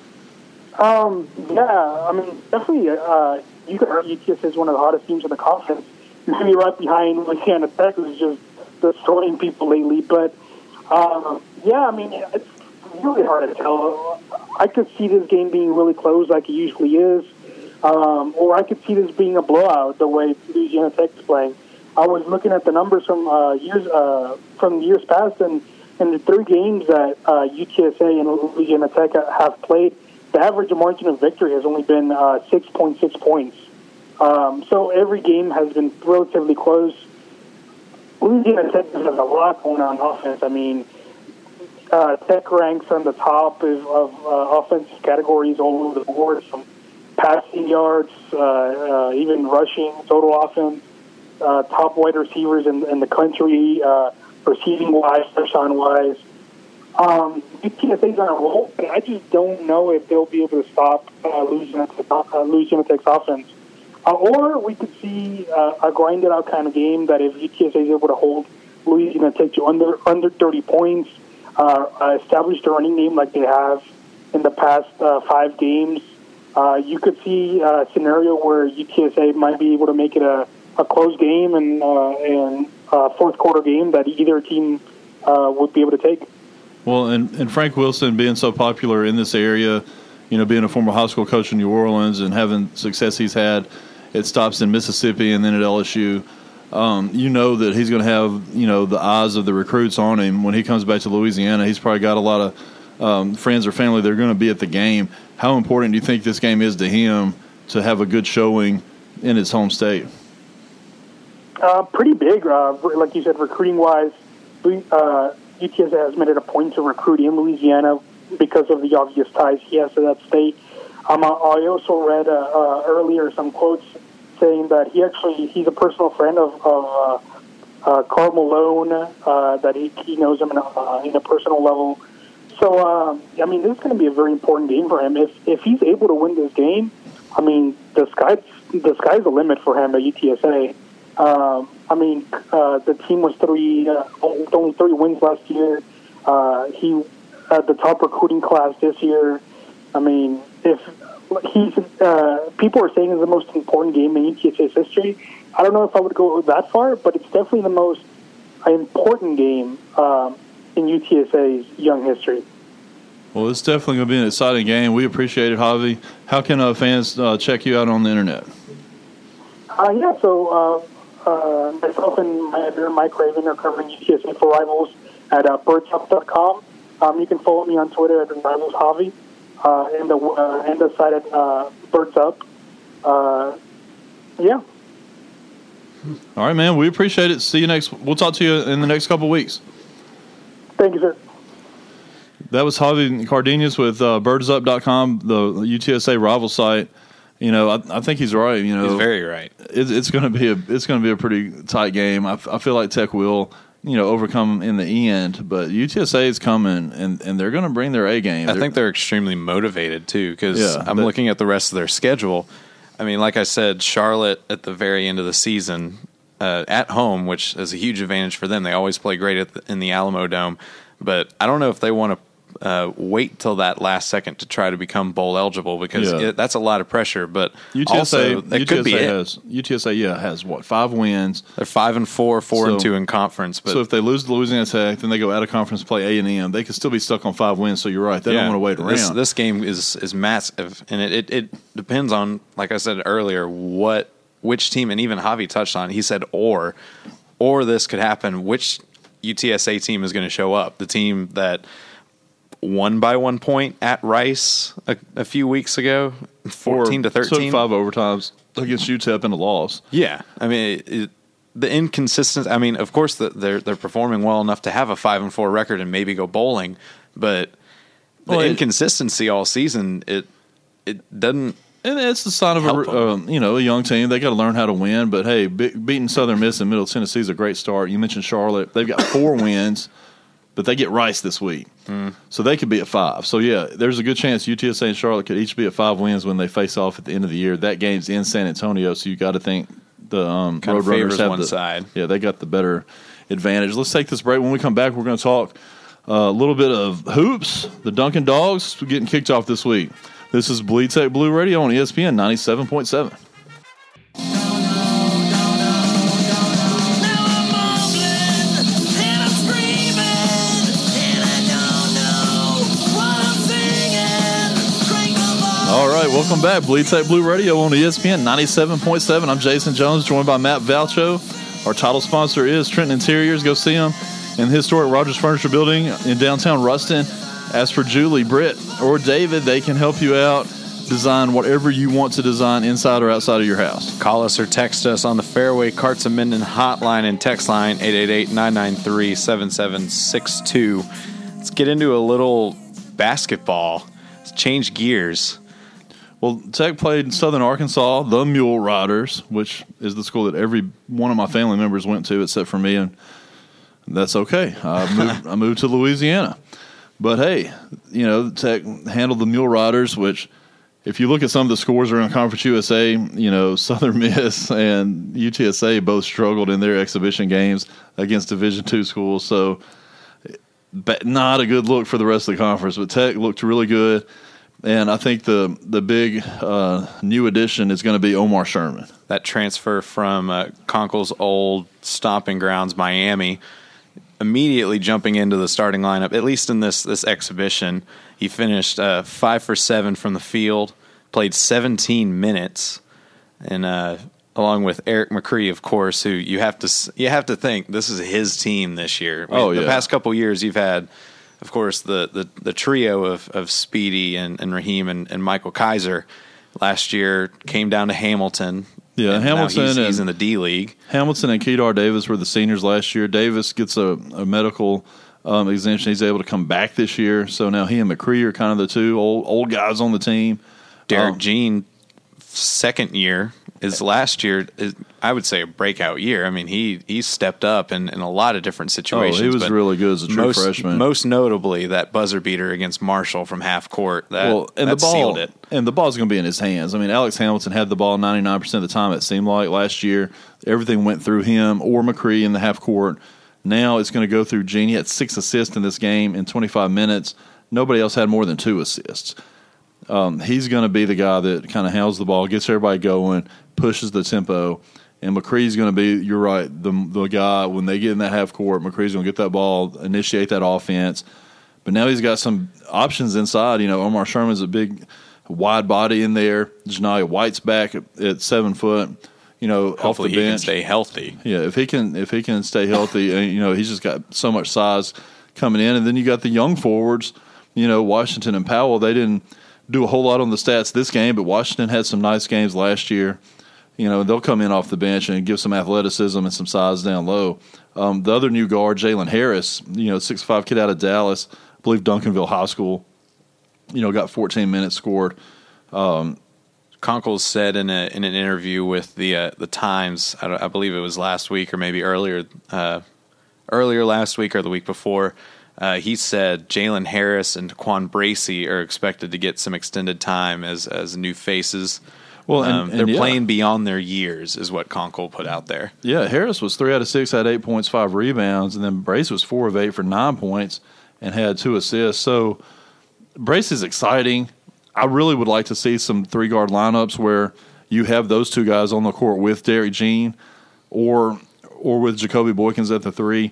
Um, yeah, I mean, definitely, uh, you could argue U T S A is one of the hottest teams in the conference. Maybe right behind Louisiana Tech, who's just destroying people lately. But, um, yeah, I mean, it's really hard to tell. I could see this game being really close like it usually is, um, or I could see this being a blowout the way Louisiana Tech is playing. I was looking at the numbers from uh, years uh, from years past, and in the three games that uh, U T S A and Louisiana Tech have played, the average margin of victory has only been uh, six point six points. Um, so every game has been relatively close. Louisiana Tech has a lot going on offense. I mean, uh, Tech ranks on the top of, of uh, offensive categories all over the board, from passing yards, uh, uh, even rushing, total offense, uh, top wide receivers in, in the country, uh, receiving-wise, touchdown-wise. Um, U T S A's on a roll, but I just don't know if they'll be able to stop uh, Louisiana, uh, Louisiana Tech's offense. Uh, or we could see uh, a grinded-out kind of game that if U T S A is able to hold Louisiana Tech to under under thirty points, uh, uh, establish the running game like they have in the past uh, five games, uh, you could see a scenario where U T S A might be able to make it a, a close game and uh, and a fourth-quarter game that either team uh, would be able to take. Well, and, and Frank Wilson being so popular in this area, you know, being a former high school coach in New Orleans and having success he's had at stops in Mississippi and then at L S U, um, you know that he's going to have, you know, the eyes of the recruits on him when he comes back to Louisiana. He's probably got a lot of um, friends or family that are going to be at the game. How important do you think this game is to him to have a good showing in his home state? Uh, pretty big. Uh, like you said, recruiting-wise, uh, U T S A has made it a point to recruit in Louisiana because of the obvious ties he has to that state. Um, I also read uh, uh, earlier some quotes saying that he actually he's a personal friend of, of uh, uh, Karl Malone, uh, that he, he knows him in a, uh, in a personal level. So, uh, I mean, this is going to be a very important game for him. If if he's able to win this game, I mean, the sky's the sky's the limit for him at U T S A. Um, I mean, uh, the team was three, uh, only three wins last year. Uh, he had the top recruiting class this year. I mean, if he's, uh, people are saying it's the most important game in U T S A's history. I don't know if I would go that far, but it's definitely the most an important game um, in U T S A's young history. Well, it's definitely going to be an exciting game. We appreciate it, Javi. How can uh, fans uh, check you out on the internet? Uh, yeah, so uh, uh, myself and my editor, Mike Raven, are covering U T S A for Rivals at uh, birds up dot com. Um, you can follow me on Twitter at Rivals Javi, uh, and the uh, and the site at uh, Birds Up. Uh, yeah. All right, man. We appreciate it. See you next. We'll talk to you in the next couple of weeks. Thank you, sir. That was Javi Cardenas with uh, birds up dot com, the U T S A rival site. You know, I, I think he's right. You know, he's very right. It, it's going to be a it's going to be a pretty tight game. I, I feel like Tech will, you know, overcome in the end, but U T S A is coming, and, and they're going to bring their A game. I they're, think they're extremely motivated too, because yeah, I'm but, looking at the rest of their schedule. I mean, like I said, Charlotte at the very end of the season uh, at home, which is a huge advantage for them. They always play great at the, in the Alamo Dome, but I don't know if they want to uh, wait till that last second to try to become bowl eligible, because yeah. it, that's a lot of pressure. But U T S A, also, that U T S A could be has, it. U T S A, yeah, has what, five wins. They're five and four, four so, and two in conference. But so if they lose to Louisiana Tech, then they go out of conference, play A and M. They could still be stuck on five wins. So you're right, they yeah, don't want to wait around. This, this game is is massive, and it, it it depends on, like I said earlier, what which team, and even Javi touched on. He said, or or this could happen. Which U T S A team is going to show up? The team that won by one point at Rice a, a few weeks ago, fourteen to thirteen, took five overtimes against U T E P in a loss. Yeah, I mean it, it, the inconsistency. I mean, of course, the, they're they're performing well enough to have a five and four record and maybe go bowling, but the well, it, inconsistency all season it it doesn't. And it's the sign of a um, you know a young team. They got to learn how to win. But hey, be, beating Southern Miss and Middle Tennessee is a great start. You mentioned Charlotte; they've got four wins. But they get Rice this week, mm. so they could be at five. So, yeah, there's a good chance U T S A and Charlotte could each be at five wins when they face off at the end of the year. That game's in San Antonio, so you got to think the um, Roadrunners have one the, side. Yeah, they got the better advantage. Let's take this break. When we come back, we're going to talk uh, a little bit of hoops. The Duncan Dogs getting kicked off this week. This is Bleed Tech Blue Radio on E S P N ninety-seven point seven. All right, welcome back. Bleed Tech Blue Radio on E S P N ninety-seven point seven. I'm Jason Jones, joined by Matt Valcho. Our title sponsor is Trenton Interiors. Go see them in the historic Rogers Furniture Building in downtown Ruston. As for Julie, Britt, or David, they can help you out. Design whatever you want to design inside or outside of your house. Call us or text us on the Fairway Carts and Minden hotline and text line eight eight eight, nine nine three, seven seven six two. Let's get into a little basketball. Let's change gears. Well, Tech played Southern Arkansas, the Mule Riders, which is the school that every one of my family members went to except for me, and that's okay. I moved, I moved to Louisiana. But, hey, you know, Tech handled the Mule Riders, which if you look at some of the scores around Conference U S A, you know, Southern Miss and U T S A both struggled in their exhibition games against Division two schools. So, but not a good look for the rest of the conference. But Tech looked really good. And I think the the big uh, new addition is going to be Omar Sherman. That transfer from uh, Conkle's old stomping grounds, Miami, immediately jumping into the starting lineup, at least in this this exhibition. He finished uh, five for seven from the field, played seventeen minutes, and uh, along with Eric McCree, of course, who you have to you have to think this is his team this year. Oh, the yeah. past couple years, you've had, of course, the, the, the trio of, of Speedy and, and Raheem and, and Michael Kaiser. Last year came down to Hamilton. Yeah, and Hamilton now he's, and, he's in the D League. Hamilton and Kedar Davis were the seniors last year. Davis gets a, a medical um, exemption. He's able to come back this year. So now he and McCree are kind of the two old old guys on the team. Derek um, Jean, second year. His last year, is, I would say, a breakout year. I mean, he he stepped up in, in a lot of different situations. Oh, he was but really good as a true most, freshman. Most notably, that buzzer beater against Marshall from half court. That, well, and that the ball, sealed it. And the ball's going to be in his hands. I mean, Alex Hamilton had the ball ninety-nine percent of the time, it seemed like, last year. Everything went through him or McCree in the half court. Now it's going to go through Gene. He had six assists in this game in twenty-five minutes. Nobody else had more than two assists. Um, he's going to be the guy that kind of handles the ball, gets everybody going, pushes the tempo, And McCree's going to be, you're right, the the guy, when they get in that half court, McCree's going to get that ball, initiate that offense. But now he's got some options inside. You know, Omar Sherman's a big, wide body in there. Janai White's back at, at seven foot. You know, Hopefully off the he bench. can stay healthy. Yeah, if he can, if he can stay healthy, and, you know, he's just got so much size coming in. And then you got the young forwards. You know, Washington and Powell. They didn't do a whole lot on the stats this game, but Washington had some nice games last year. You know, they'll come in off the bench and give some athleticism and some size down low. Um, the other new guard, Jalen Harris, you know, six five kid out of Dallas, I believe Duncanville High School, you know, got fourteen minutes scored. Um, Conkle said in a in an interview with the uh, the Times, I, I believe it was last week or maybe earlier, uh, earlier last week or the week before, uh, he said Jalen Harris and Quan Bracey are expected to get some extended time as as new faces. Well, and, um, and they're yeah. playing beyond their years, is what Conkle put out there. Yeah, Harris was three out of six, had eight points, five rebounds, and then Brace was four of eight for nine points and had two assists. So Brace is exciting. I really would like to see some three guard lineups where you have those two guys on the court with Derek Jean, or or with Jacoby Boykins at the three.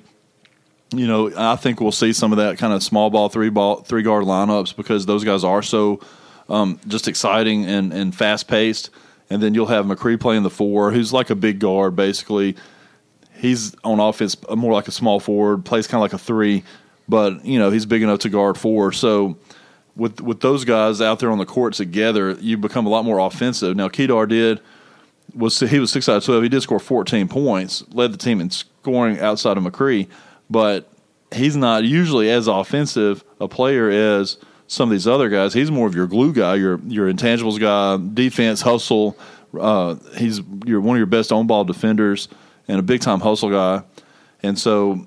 You know, I think we'll see some of that kind of small ball three ball three guard lineups because those guys are so. Um, just exciting and, and fast-paced. And then you'll have McCree playing the four, who's like a big guard, basically. He's on offense more like a small forward, plays kind of like a three, but, you know, he's big enough to guard four. So with with those guys out there on the court together, you become a lot more offensive. Now, Kedar did, was he was six out of twelve. He did score fourteen points, led the team in scoring outside of McCree, but he's not usually as offensive a player as – some of these other guys. He's more of your glue guy, your your intangibles guy, defense, hustle. Uh, he's you're one of your best on-ball defenders and a big-time hustle guy. And so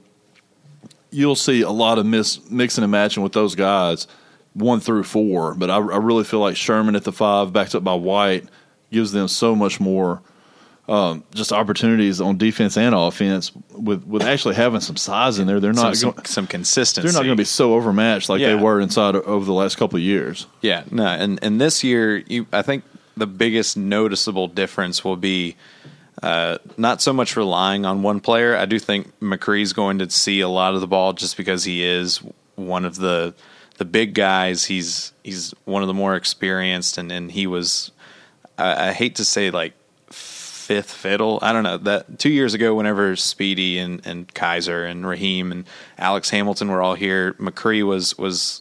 you'll see a lot of miss, mixing and matching with those guys, one through four. But I, I really feel like Sherman at the five, backed up by White, gives them so much more um, just opportunities on defense and offense with, with actually having some size in there. They're not some, going, some, some consistency. They're not going to be so overmatched like Yeah. they were inside over the last couple of years. Yeah, no, and and this year, you, I think the biggest noticeable difference will be uh, not so much relying on one player. I do think McCree's going to see a lot of the ball just because he is one of the the big guys. He's he's one of the more experienced, and, and he was. I, I hate to say like. fifth fiddle. I don't know. That two years ago, whenever Speedy and, and Kaiser and Raheem and Alex Hamilton were all here, McCree was was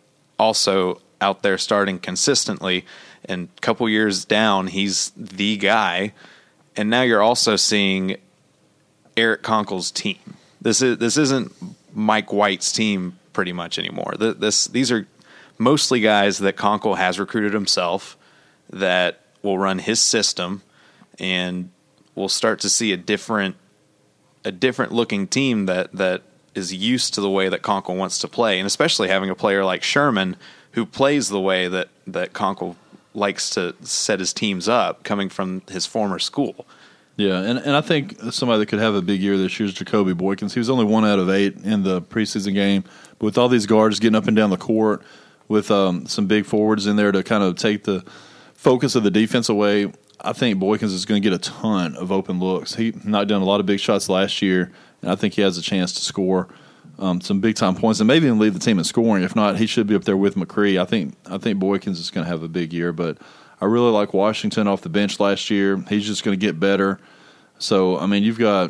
also out there starting consistently. And a couple years down, he's the guy. And now you're also seeing Eric Conkle's team. This is this isn't Mike White's team pretty much anymore. This these are mostly guys that Conkle has recruited himself that will run his system. And we'll start to see a different, a different looking team that, that is used to the way that Conkle wants to play, and especially having a player like Sherman who plays the way that that Conkle likes to set his teams up, coming from his former school. Yeah, and, and I think somebody that could have a big year this year is Jacoby Boykins. He was only one out of eight in the preseason game, but with all these guards getting up and down the court, with um, some big forwards in there to kind of take the focus of the defense away. I think Boykins is going to get a ton of open looks. He knocked down a lot of big shots last year, and I think he has a chance to score um, some big-time points and maybe even lead the team in scoring. If not, he should be up there with McCree. I think I think Boykins is going to have a big year, but I really like Washington off the bench last year. He's just going to get better. So, I mean, you've got,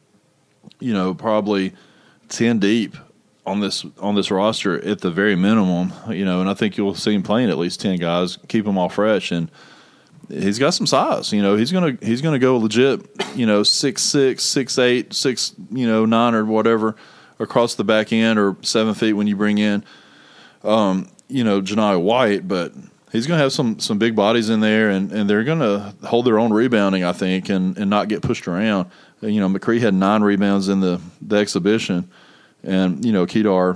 you know, probably ten deep on this on this roster at the very minimum, you know, and I think you'll see him playing at least ten guys, keep them all fresh, and he's got some size. You know, he's gonna he's gonna go legit. You know, six six, six eight, six you know nine or whatever across the back end, or seven feet when you bring in, um, you know, Janai White. But he's gonna have some some big bodies in there, and, and they're gonna hold their own rebounding, I think, and, and not get pushed around. You know, McCree had nine rebounds in the, the exhibition, and you know, Kedar,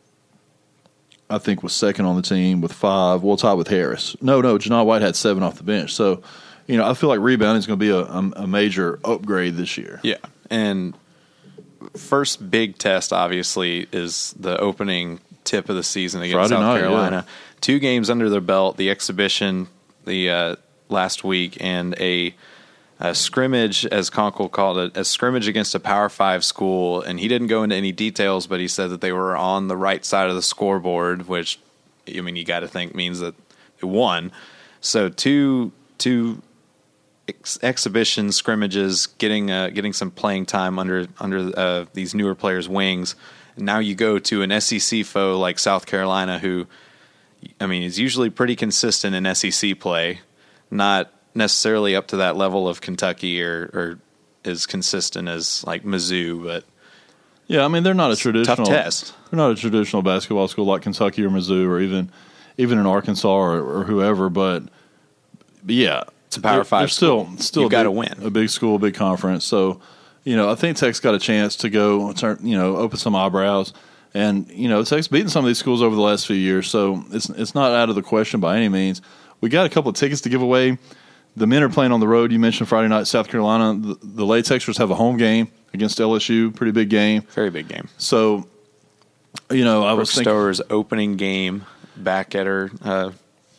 I think, was second on the team with five. Well, tied with Harris. No, no, Janai White had seven off the bench. So, you know, I feel like rebounding is going to be a, a, a major upgrade this year. Yeah, and first big test, obviously, is the opening tip of the season against Friday South night, Carolina. Yeah. Two games under their belt, the exhibition the uh, last week, and a a scrimmage, as Conkle called it, a scrimmage against a Power Five school, and he didn't go into any details, but he said that they were on the right side of the scoreboard, which, I mean, you got to think means that they won. So two two ex- exhibition scrimmages, getting uh, getting some playing time under under uh, these newer players' wings. And now you go to an S E C foe like South Carolina, who, I mean, is usually pretty consistent in S E C play, not necessarily up to that level of Kentucky or, or as consistent as like Mizzou, but yeah, I mean they're not a traditional tough test. They're not a traditional basketball school like Kentucky or Mizzou or even even in Arkansas or, or whoever, but, but yeah, it's a Power they're, Five they're still school. still You've got to big, win a big school, a big conference. So, you know, I think Tech's got a chance to go, turn, you know, open some eyebrows. And, you know, Tech's beaten some of these schools over the last few years, so it's it's not out of the question by any means. We got a couple of tickets to give away. The men are playing on the road. You mentioned Friday night, South Carolina. The, the Latexers have a home game against L S U, pretty big game. Very big game. So, you know, I Brooke was thinking. Stower's opening game back at her uh,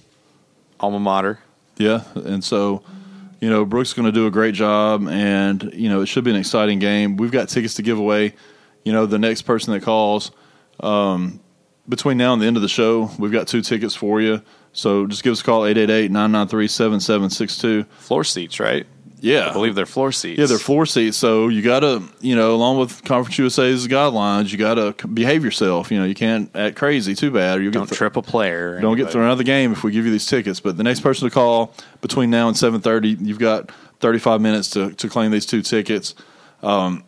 alma mater. Yeah, and so, you know, Brooke's going to do a great job, and, you know, it should be an exciting game. We've got tickets to give away. You know, the next person that calls, um, between now and the end of the show, we've got two tickets for you. So just give us a call, eight eight eight, nine nine three, seven seven six two. Floor seats, right? Yeah. I believe they're floor seats. Yeah, they're floor seats. So you got to, you know, along with Conference U S A's guidelines, you got to behave yourself. You know, you can't act crazy too bad, or you Don't get th- trip a player. Don't get thrown out of the game if we give you these tickets. But the next person to call between now and seven thirty, you've got thirty-five minutes to, to claim these two tickets. Um,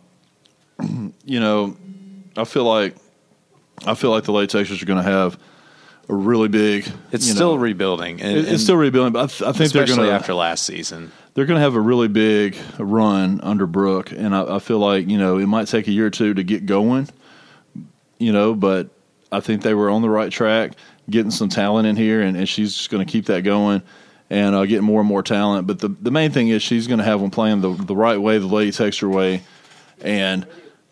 you know, I feel like I feel like the Latexers are going to have a really big. It's you still know, rebuilding. And, it, it's and still rebuilding, but I, th- I think they're especially going to after last season. They're going to have a really big run under Brooke, and I, I feel like you know it might take a year or two to get going. You know, but I think they were on the right track, getting some talent in here, and, and she's just going to keep that going and uh, get more and more talent. But the the main thing is she's going to have them playing the the right way, the Lady Texture way, and.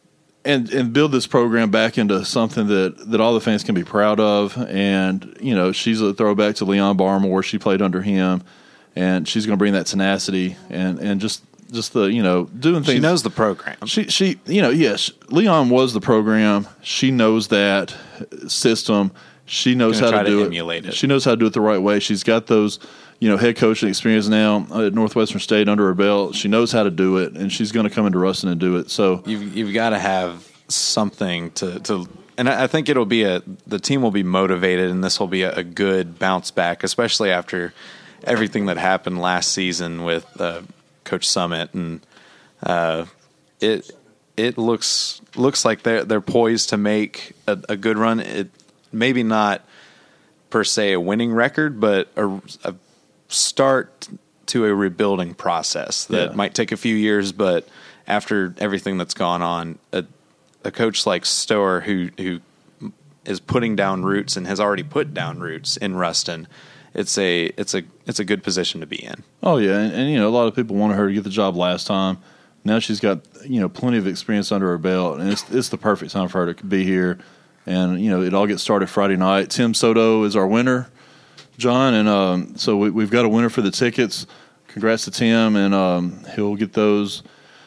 And and build this program back into something that, that all the fans can be proud of. And, you know, she's a throwback to Leon Barmore. She played under him. And she's going to bring that tenacity and, and just just the, you know, doing things. She knows the program. She, she you know, yes, Leon was the program. She knows that system. She knows how to, to do emulate it. it. She knows how to do it the right way. She's got those, you know, head coaching experience now at Northwestern State under her belt. She knows how to do it, and she's going to come into Ruston and do it. So you've you've got to have something to, to and I think it'll be a the team will be motivated, and this will be a, a good bounce back, especially after everything that happened last season with uh, Coach Summit, and uh, it it looks looks like they're they're poised to make a, a good run. It maybe not per se a winning record, but a, a start to a rebuilding process that Yeah. might take a few years, but after everything that's gone on, a, a coach like Stower who who is putting down roots and has already put down roots in Ruston, it's a it's a it's a good position to be in. Oh yeah, and, and you know a lot of people wanted her to get the job last time. Now she's got you know plenty of experience under her belt, and it's it's the perfect time for her to be here. And you know it all gets started Friday night. Tim Soto is our winner, John, and um, so we, we've got a winner for the tickets. Congrats to Tim, and um, he'll get those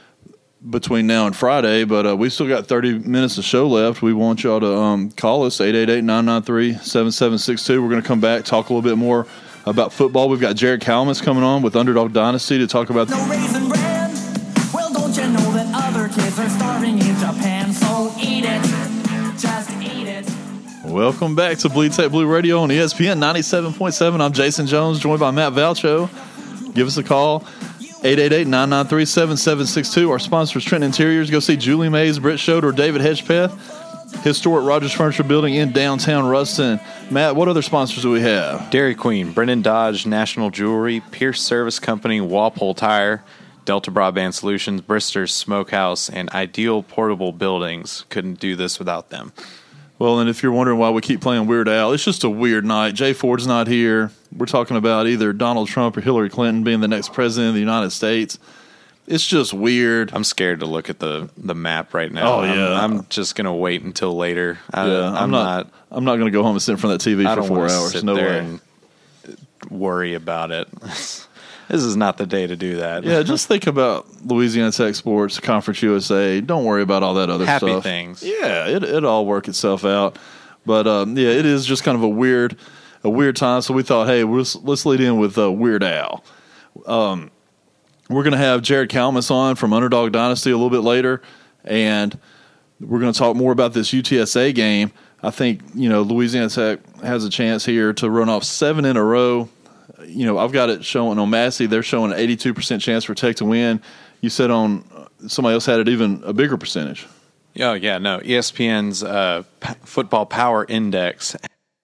between now and Friday. But uh, we've still got thirty minutes of show left. We want y'all to um, call us, eight eight eight, nine nine three, seven seven six two. We're going to come back, talk a little bit more about football. We've got Jared Kalmus coming on with Underdog Dynasty to talk about... No Raisin Bran. Well, don't you know that other kids are starving in Japan? So eat it. Just eat it. Welcome back to Bleed Tech Blue Radio on E S P N ninety-seven point seven. I'm Jason Jones, joined by Matt Valcho. Give us a call, eight eight eight, nine nine three, seven seven six two. Our sponsor is Trenton Interiors. Go see Julie Mays, Britt Schode, or David Hedgepeth. Historic Rogers Furniture Building in downtown Ruston. Matt, what other sponsors do we have? Dairy Queen, Brennan Dodge, National Jewelry, Pierce Service Company, Walpole Tire, Delta Broadband Solutions, Brister's Smokehouse, and Ideal Portable Buildings. Couldn't do this without them. Well, and if you're wondering why we keep playing Weird Al, it's just a weird night. Jay Ford's not here. We're talking about either Donald Trump or Hillary Clinton being the next president of the United States. It's just weird. I'm scared to look at the, the map right now. Oh, yeah. I'm, I'm just going to wait until later. I, Yeah, I'm, I'm not, not. I'm not going to go home and sit in front of that T V I for don't four wanna hours. sit No there way. and worry about it. This is not the day to do that. Yeah, just think about Louisiana Tech Sports, Conference U S A. Don't worry about all that other Happy stuff. things. Yeah, it it all work itself out. But um, yeah, it is just kind of a weird a weird time. So we thought, hey, let's let's lead in with uh, Weird Al. Um, we're going to have Jared Kalmus on from Underdog Dynasty a little bit later, and we're going to talk more about this U T S A game. I think, you know, Louisiana Tech has a chance here to run off seven in a row. You know, I've got it showing on Massey. They're showing an eighty-two percent chance for Tech to win. You said on somebody else had it even a bigger percentage. Oh, yeah, no. E S P N's uh, P- Football Power Index,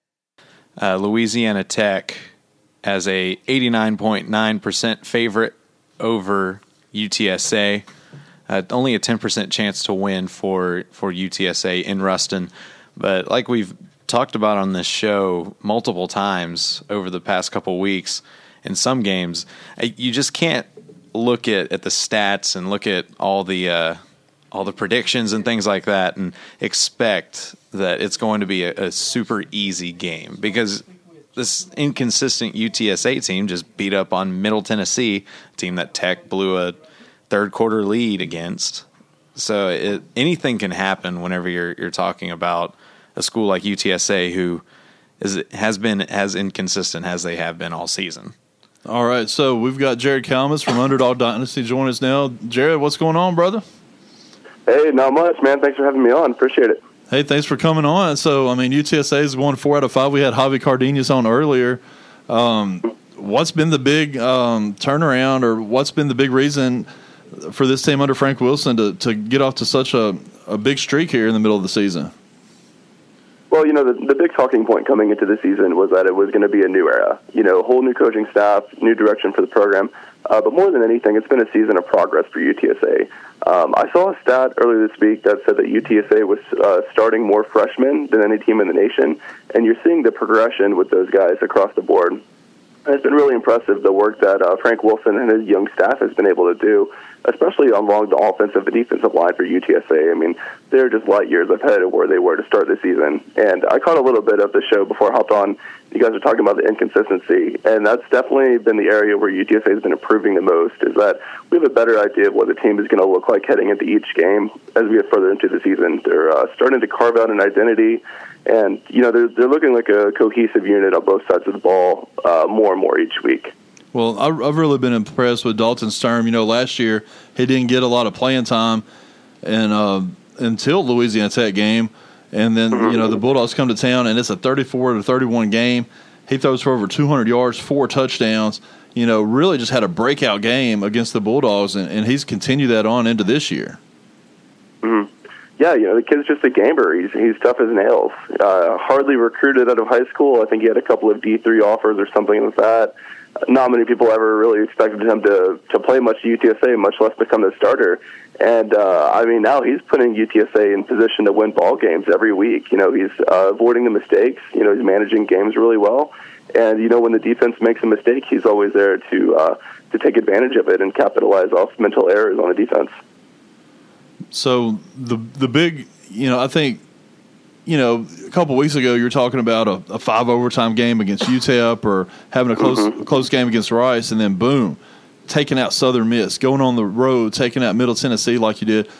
uh, Louisiana Tech as a eighty-nine point nine percent favorite over U T S A. Uh, only a ten percent chance to win for, for U T S A in Ruston. But like we've talked about on this show multiple times over the past couple weeks, in some games, you just can't look at, at the stats and look at all the uh, all the predictions and things like that and expect that it's going to be a, a super easy game, because this inconsistent U T S A team just beat up on Middle Tennessee, a team that Tech blew a third quarter lead against. So it, anything can happen whenever you're you're talking about a school like U T S A, who is has been as inconsistent as they have been all season. All right, so we've got Jared Kalmus from Underdog Dynasty joining us now. Jared, what's going on, brother? Hey, not much, man. Thanks for having me on. Appreciate it. Hey, thanks for coming on. So, I mean, U T S A has won four out of five. We had Javi Cardenas on earlier. Um, what's been the big um, turnaround, or what's been the big reason for this team under Frank Wilson to, to get off to such a, a big streak here in the middle of the season? Well, you know, the, the big talking point coming into the season was that it was going to be a new era. You know, whole new coaching staff, new direction for the program. Uh, but more than anything, it's been a season of progress for U T S A. Um, I saw a stat earlier this week that said that U T S A was uh, starting more freshmen than any team in the nation, and you're seeing the progression with those guys across the board. And it's been really impressive, the work that uh, Frank Wilson and his young staff has been able to do, especially along the offensive and defensive line for U T S A. I mean, they're just light years ahead of where they were to start the season. And I caught a little bit of the show before I hopped on. You guys are talking about the inconsistency, and that's definitely been the area where U T S A has been improving the most, is that we have a better idea of what the team is going to look like heading into each game as we get further into the season. They're uh, starting to carve out an identity, and, you know, they're, they're looking like a cohesive unit on both sides of the ball uh, more and more each week. Well, I've really been impressed with Dalton Sturm. You know, last year he didn't get a lot of playing time and uh, until Louisiana Tech game. And then, you know, the Bulldogs come to town, and it's a thirty-four to thirty-one game. He throws for over two hundred yards, four touchdowns. You know, really just had a breakout game against the Bulldogs, and, and he's continued that on into this year. Mm-hmm. Yeah, you know, the kid's just a gamer. He's he's tough as nails. Uh, hardly recruited out of high school. I think he had a couple of D three offers or something like that. Not many people ever really expected him to, to play much at U T S A, much less become the starter. And, uh, I mean, now he's putting U T S A in position to win ball games every week. You know, he's uh, avoiding the mistakes. You know, he's managing games really well. And, you know, when the defense makes a mistake, he's always there to uh, to take advantage of it and capitalize off mental errors on the defense. So the the big, you know, I think, you know, a couple of weeks ago you were talking about a, a five overtime game against U T E P or having a close mm-hmm. close game against Rice, and then boom, taking out Southern Miss, going on the road, taking out Middle Tennessee like you did.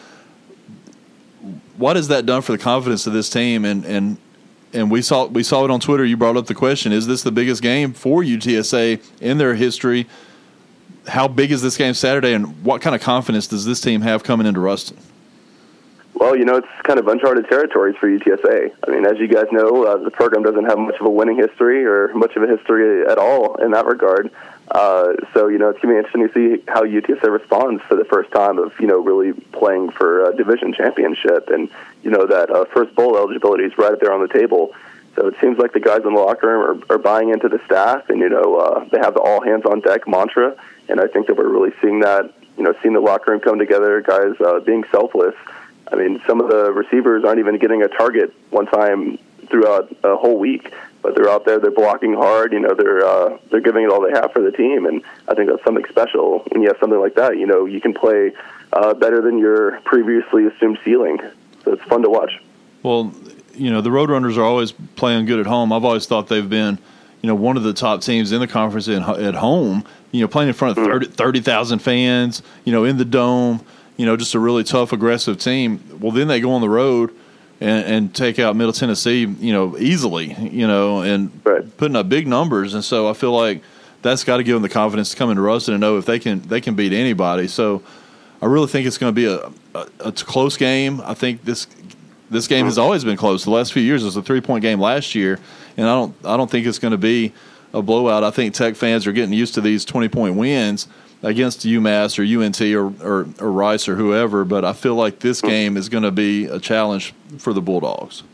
What has that done for the confidence of this team? And and and we saw we saw it on Twitter. You brought up the question: is this the biggest game for U T S A in their history? How big is this game Saturday, and what kind of confidence does this team have coming into Ruston? Well, you know, it's kind of uncharted territories for U T S A. I mean, as you guys know, uh, the program doesn't have much of a winning history or much of a history at all in that regard. Uh, so, you know, it's going to be interesting to see how U T S A responds for the first time of, you know, really playing for a division championship. And, you know, that uh, first bowl eligibility is right there on the table. So it seems like the guys in the locker room are, are buying into the staff, and, you know, uh, they have the all-hands-on-deck mantra. And I think that we're really seeing that, you know, seeing the locker room come together, guys uh, being selfless. I mean, some of the receivers aren't even getting a target one time throughout a whole week, but they're out there, they're blocking hard, you know, they're uh, they're giving it all they have for the team, and I think that's something special. When you have something like that, you know, you can play uh, better than your previously assumed ceiling, so it's fun to watch. Well, you know, the Roadrunners are always playing good at home. I've always thought they've been, you know, one of the top teams in the conference in, at home, you know, playing in front of thirty thousand fans, you know, in the dome, you know, just a really tough, aggressive team. Well, then they go on the road and, and take out Middle Tennessee, you know, easily, you know, and right. putting up big numbers. And so I feel like that's got to give them the confidence to come into Ruston and know if they can they can beat anybody. So I really think it's going to be a, a, a close game. I think this this game has always been close. The last few years it was a three-point game last year, and I don't I don't think it's going to be a blowout. I think Tech fans are getting used to these twenty-point wins against UMass or U N T or, or, or Rice or whoever, but I feel like this game is going to be a challenge for the Bulldogs.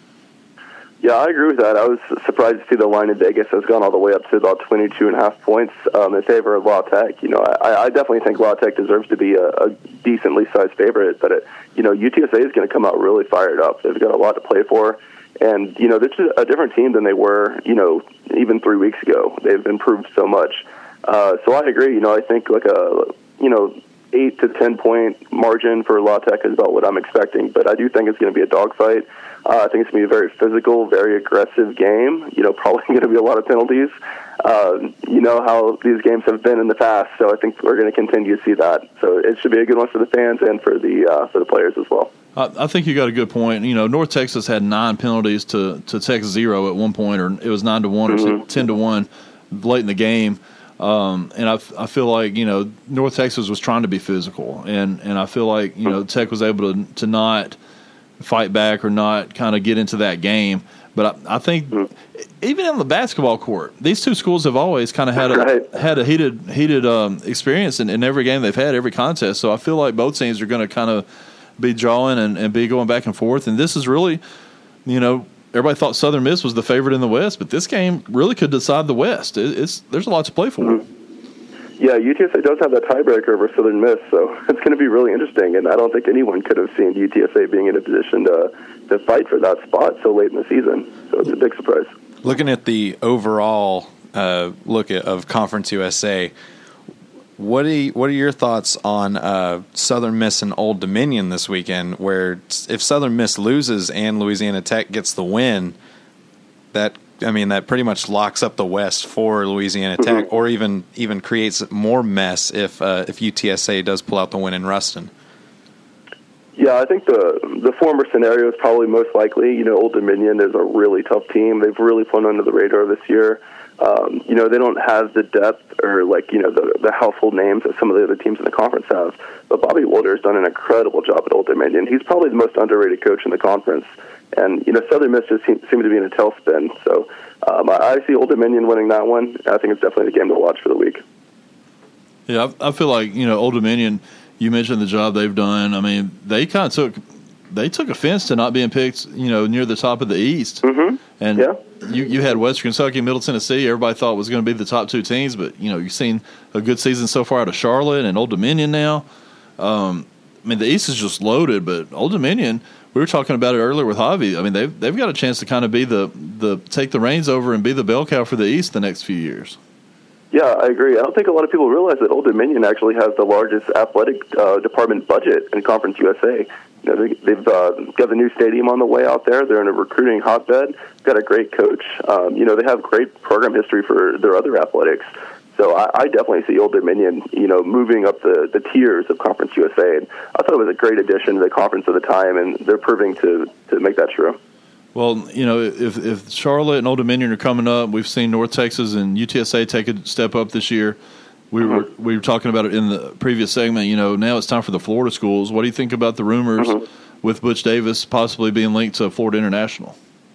Yeah, I agree with that. I was surprised to see the line in Vegas has gone all the way up to about twenty-two and a half points um, in favor of La Tech. You know, I, I definitely think La Tech deserves to be a, a decently sized favorite, but, it, you know, U T S A is going to come out really fired up. They've got a lot to play for. And, you know, this is a different team than they were, you know, even three weeks ago. They've improved so much. Uh, so I agree. You know, I think like a, you know, eight to ten point margin for La Tech is about what I'm expecting. But I do think it's going to be a dogfight. Uh, I think it's going to be a very physical, very aggressive game. You know, probably going to be a lot of penalties. Uh, you know how these games have been in the past, so I think we're going to continue to see that. So it should be a good one for the fans and for the uh, for the players as well. I think you got a good point. You know, North Texas had nine penalties to, to Tech zero at one point, or it was nine to one mm-hmm. or ten to one late in the game. Um, and I, I feel like, you know, North Texas was trying to be physical, and, and I feel like, you know, Tech was able to to not fight back or not kind of get into that game. But I, I think mm-hmm. even in the basketball court, these two schools have always kind of had a right. had a heated heated um, experience in, in every game they've had, every contest. So I feel like both teams are going to kind of be drawing and, and be going back and forth. And this is really, you know, everybody thought Southern Miss was the favorite in the West, but this game really could decide the West. It, it's there's a lot to play for. Mm-hmm. Yeah, U T S A does have that tiebreaker over Southern Miss, so it's going to be really interesting. And I don't think anyone could have seen U T S A being in a position to to fight for that spot so late in the season. So it's a big surprise. Looking at the overall uh, look at, of Conference U S A, what are you, what are your thoughts on uh, Southern Miss and Old Dominion this weekend? Where if Southern Miss loses and Louisiana Tech gets the win, that I mean that pretty much locks up the West for Louisiana Tech, mm-hmm. or even even creates more mess if uh, if U T S A does pull out the win in Ruston. Yeah, I think the the former scenario is probably most likely. You know, Old Dominion is a really tough team. They've really flown under the radar this year. Um, you know, they don't have the depth or, like, you know, the, the household names that some of the other teams in the conference have. But Bobby Wolder has done an incredible job at Old Dominion. He's probably the most underrated coach in the conference. And, you know, Southern Miss just seem, seem to be in a tailspin. So um, I, I see Old Dominion winning that one. I think it's definitely the game to watch for the week. Yeah, I, I feel like, you know, Old Dominion, you mentioned the job they've done. I mean, they kind of took they took offense to not being picked, you know, near the top of the East. Mm-hmm. And yeah. you, you had Western Kentucky and Middle Tennessee. Everybody thought was going to be the top two teams, but, you know, you've seen a good season so far out of Charlotte and Old Dominion now. Um, I mean, the East is just loaded, but Old Dominion, we were talking about it earlier with Javi. I mean, they've, they've got a chance to kind of be the, the take the reins over and be the bell cow for the East the next few years. Yeah, I agree. I don't think a lot of people realize that Old Dominion actually has the largest athletic uh, department budget in Conference U S A. You know, they, they've uh, got the new stadium on the way out there. They're in a recruiting hotbed. Got a great coach. Um, you know, they have great program history for their other athletics. So I, I definitely see Old Dominion, you know, moving up the, the tiers of Conference U S A. And I thought it was a great addition to the conference at the time, and they're proving to, to make that true. Well, you know, if if Charlotte and Old Dominion are coming up, we've seen North Texas and U T S A take a step up this year. We mm-hmm. were we were talking about it in the previous segment. You know, now it's time for the Florida schools. What do you think about the rumors mm-hmm. with Butch Davis possibly being linked to Florida International?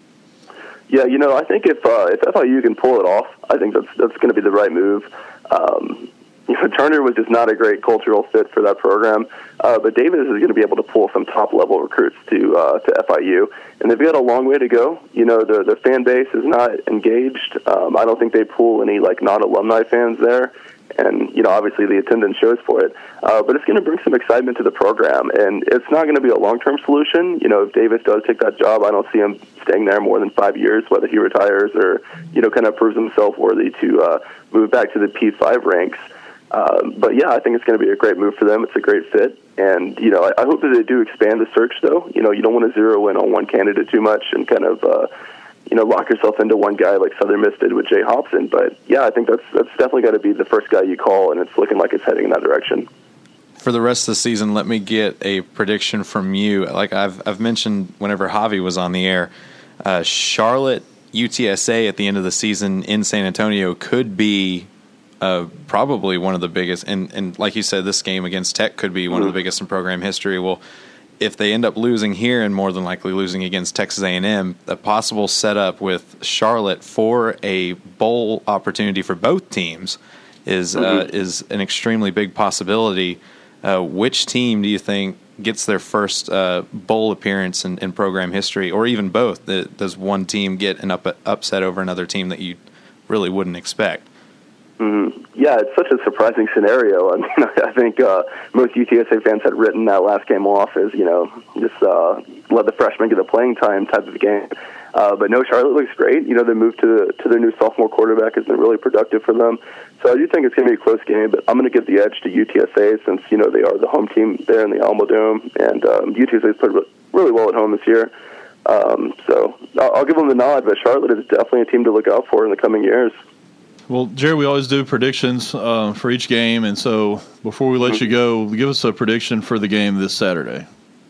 Yeah, you know, I think if uh, if F I U can pull it off, I think that's that's going to be the right move. Um, you know, Turner was just not a great cultural fit for that program, uh, but Davis is going to be able to pull some top level recruits to uh, to F I U, and they've got a long way to go. You know, the the fan base is not engaged. Um, I don't think they pull any like non alumni fans there. And, you know, obviously the attendance shows for it. Uh, but it's going to bring some excitement to the program. And it's not going to be a long-term solution. You know, if Davis does take that job, I don't see him staying there more than five years, whether he retires or, you know, kind of proves himself worthy to uh, move back to the P five ranks. Um, but, yeah, I think it's going to be a great move for them. It's a great fit. And, you know, I, I hope that they do expand the search, though. You know, you don't want to zero in on one candidate too much and kind of, uh, you know, lock yourself into one guy like Southern Miss did with Jay Hobson. But yeah, I think that's that's definitely got to be the first guy you call, and it's looking like it's heading in that direction. For the rest of the season, let me get a prediction from you. Like I've I've mentioned whenever Javi was on the air, uh, Charlotte U T S A at the end of the season in San Antonio could be uh, probably one of the biggest. And, and like you said, this game against Tech could be one mm-hmm. of the biggest in program history. Well, if they end up losing here and more than likely losing against Texas A and M, a possible setup with Charlotte for a bowl opportunity for both teams is mm-hmm. uh, is an extremely big possibility. Uh, which team do you think gets their first uh, bowl appearance in, in program history, or even both? Does one team get an up, upset over another team that you really wouldn't expect? Mm-hmm. Yeah, it's such a surprising scenario. I mean, I think uh, most U T S A fans had written that last game off as, you know, just uh, let the freshmen get the playing time type of game. Uh, but no, Charlotte looks great. You know, the move to to their new sophomore quarterback has been really productive for them. So I do think it's going to be a close game, but I'm going to give the edge to U T S A since, you know, they are the home team there in the Alamo Dome, and um, U T S A's played really well at home this year. Um, so I'll, I'll give them the nod, but Charlotte is definitely a team to look out for in the coming years. Well, Jerry, we always do predictions uh, for each game, and so before we let mm-hmm. you go, give us a prediction for the game this Saturday.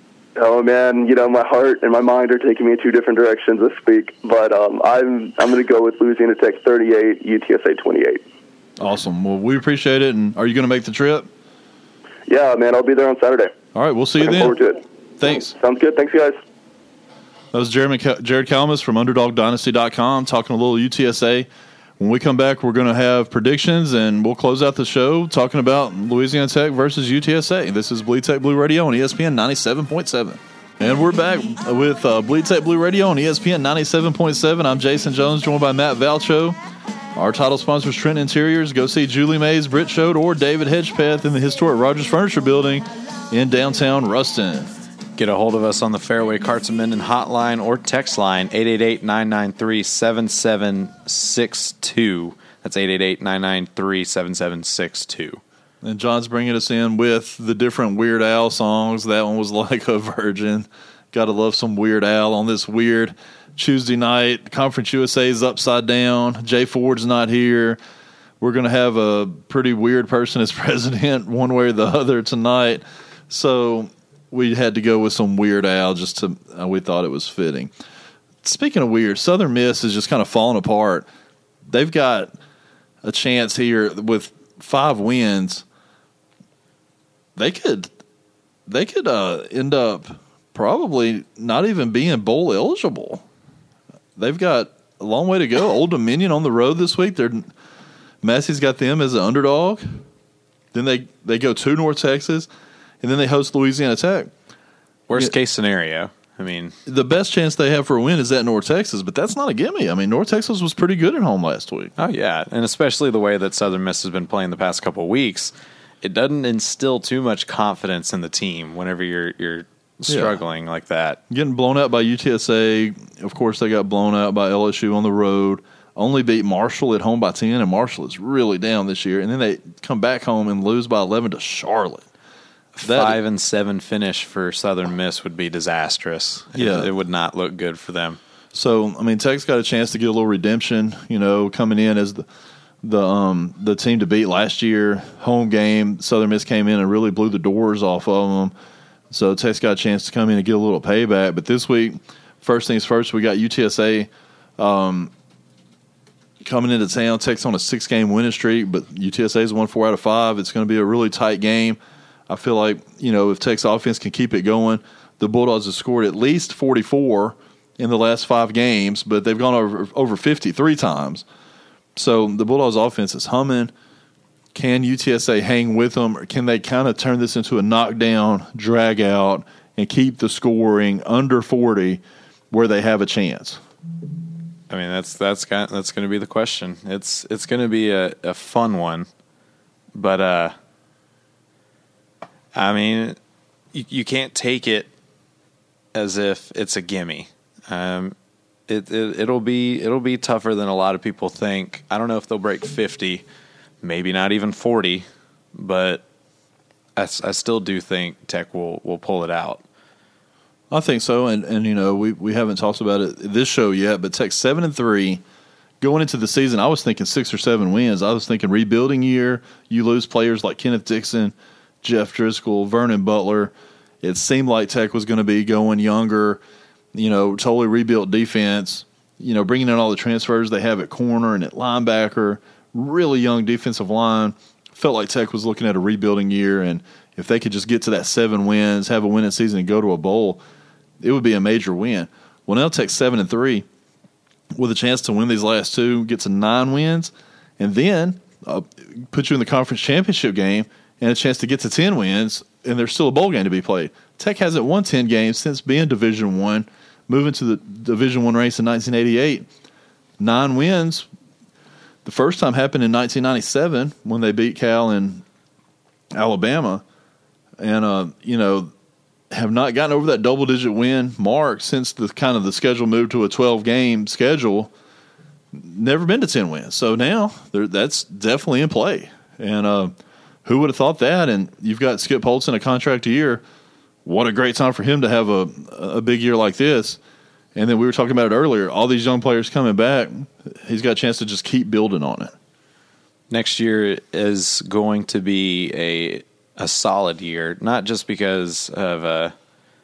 Oh man, you know, my heart and my mind are taking me in two different directions this week, but um, I'm I'm going to go with Louisiana Tech thirty-eight, U T S A twenty-eight. Awesome. Well, we appreciate it. And are you going to make the trip? Yeah, man, I'll be there on Saturday. All right, we'll see Looking you then. Forward to it. Thanks. Sounds good. Thanks, guys. That was Jeremy, Jared Kalmus from Underdog Dynasty dot com talking a little U T S A. When we come back, we're going to have predictions, and we'll close out the show talking about Louisiana Tech versus U T S A. This is Bleed Tech Blue Radio on E S P N ninety-seven point seven. And we're back with uh, Bleed Tech Blue Radio on E S P N ninety-seven point seven. I'm Jason Jones, joined by Matt Valcho. Our title sponsor is Trent Interiors. Go see Julie Mays, Britt Schode, or David Hedgepeth in the historic Rogers Furniture Building in downtown Ruston. Get a hold of us on the Fairway Carts and Minden hotline or text line eight eight eight, nine nine three, seven seven six two. That's eight eight eight, nine nine three, seven seven six two. And John's bringing us in with the different Weird Al songs. That one was Like a Virgin. Got to love some Weird Al on this weird Tuesday night. Conference U S A is upside down. Jay Ford's not here. We're going to have a pretty weird person as president one way or the other tonight. So we had to go with some Weird Al just to uh, we thought it was fitting. Speaking of weird, Southern Miss is just kind of falling apart. They've got a chance here with five wins. They could they could uh, end up probably not even being bowl eligible. They've got a long way to go. Old Dominion on the road this week. They're Massey's got them as an underdog. Then they, they go to North Texas, and then they host Louisiana Tech. Worst yeah. case scenario. I mean, the best chance they have for a win is at North Texas, but that's not a gimme. I mean, North Texas was pretty good at home last week. Oh, yeah, and especially the way that Southern Miss has been playing the past couple of weeks, it doesn't instill too much confidence in the team whenever you're you're struggling yeah. like that. Getting blown out by U T S A. Of course, they got blown out by L S U on the road. Only beat Marshall at home by ten, and Marshall is really down this year. And then they come back home and lose by eleven to Charlotte. That Five and seven finish for Southern Miss would be disastrous. Yeah. It, it would not look good for them. So, I mean, Tech's got a chance to get a little redemption, you know, coming in as the the um, the team to beat last year. Home game, Southern Miss came in and really blew the doors off of them. So Tech's got a chance to come in and get a little payback. But this week, first things first, we got U T S A um, coming into town. Tech's on a six-game winning streak, but U T S A's won four out of five. It's going to be a really tight game. I feel like, you know, if Tech's offense can keep it going, the Bulldogs have scored at least forty-four in the last five games, but they've gone over over fifty three times. So the Bulldogs offense is humming. Can U T S A hang with them, or can they kind of turn this into a knockdown, drag out, and keep the scoring under forty where they have a chance? I mean, that's that's got, that's going to be the question. It's it's going to be a, a fun one, but uh, I mean, you, you can't take it as if it's a gimme. Um, it, it it'll be it'll be tougher than a lot of people think. I don't know if they'll break fifty, maybe not even forty, but I, I still do think Tech will will pull it out. I think so, and, and you know we, we haven't talked about it this show yet, but Tech seven and three going into the season. I was thinking six or seven wins. I was thinking rebuilding year. You lose players like Kenneth Dixon, Jeff Driscoll, Vernon Butler. It seemed like Tech was going to be going younger, you know, totally rebuilt defense. You know, bringing in all the transfers they have at corner and at linebacker, really young defensive line. Felt like Tech was looking at a rebuilding year, and if they could just get to that seven wins, have a winning season, and go to a bowl, it would be a major win. Well, now Tech's seven and three, with a chance to win these last two, get to nine wins, and then uh, put you in the conference championship game and a chance to get to ten wins, and there's still a bowl game to be played. Tech hasn't won ten games since being Division One, moving to the Division One ranks in nineteen eighty-eight. Nine wins. The first time happened in nineteen ninety-seven when they beat Cal in Alabama, and uh, you know. have not gotten over that double-digit win mark since the kind of the schedule moved to a twelve-game schedule. Never been to ten wins. So now that's definitely in play. And uh, who would have thought that? And you've got Skip Holtz in a contract year. What a great time for him to have a, a big year like this. And then we were talking about it earlier. All these young players coming back, he's got a chance to just keep building on it. Next year is going to be a a solid year, not just because of uh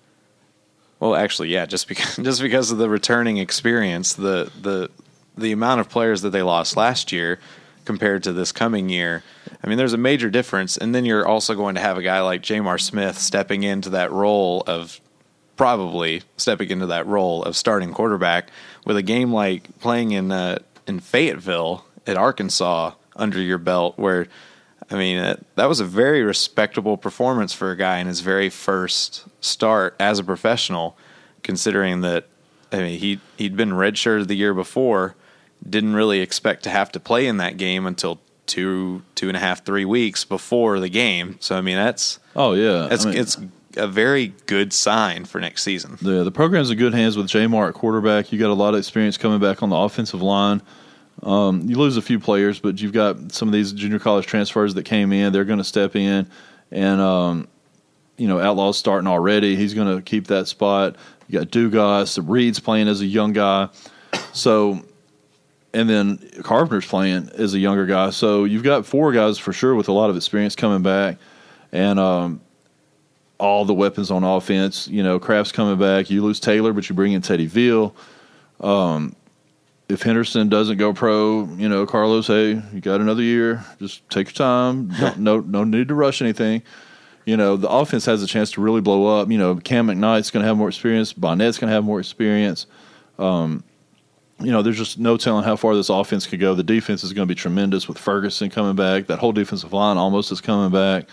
well actually yeah just because just because of the returning experience, the the the amount of players that they lost last year compared to this coming year. I mean, there's a major difference, and then you're also going to have a guy like Jamar Smith stepping into that role of probably stepping into that role of starting quarterback with a game like playing in uh, in Fayetteville at Arkansas under your belt, where I mean, uh, that was a very respectable performance for a guy in his very first start as a professional, considering that, I mean, he, he'd been redshirted the year before, didn't really expect to have to play in that game until two, two and a half, three weeks before the game. So, I mean, that's oh yeah, that's, I mean, it's a very good sign for next season. Yeah, the program's in good hands with Jamar at quarterback. You got a lot of experience coming back on the offensive line. Um, you lose a few players, but you've got some of these junior college transfers that came in. They're going to step in, and um, you know, Outlaw's starting already. He's going to keep that spot. You got Dugas, Reed's playing as a young guy, so, and then Carpenter's playing as a younger guy. So you've got four guys for sure with a lot of experience coming back, and um, all the weapons on offense. You know, Kraft's coming back. You lose Taylor, but you bring in Teddy Veal. Um, If Henderson doesn't go pro, you know, Carlos, hey, you got another year. Just take your time. Don't, no, no need to rush anything. You know, the offense has a chance to really blow up. You know, Cam McKnight's going to have more experience. Bonnett's going to have more experience. Um, you know, there's just no telling how far this offense could go. The defense is going to be tremendous with Ferguson coming back. That whole defensive line almost is coming back.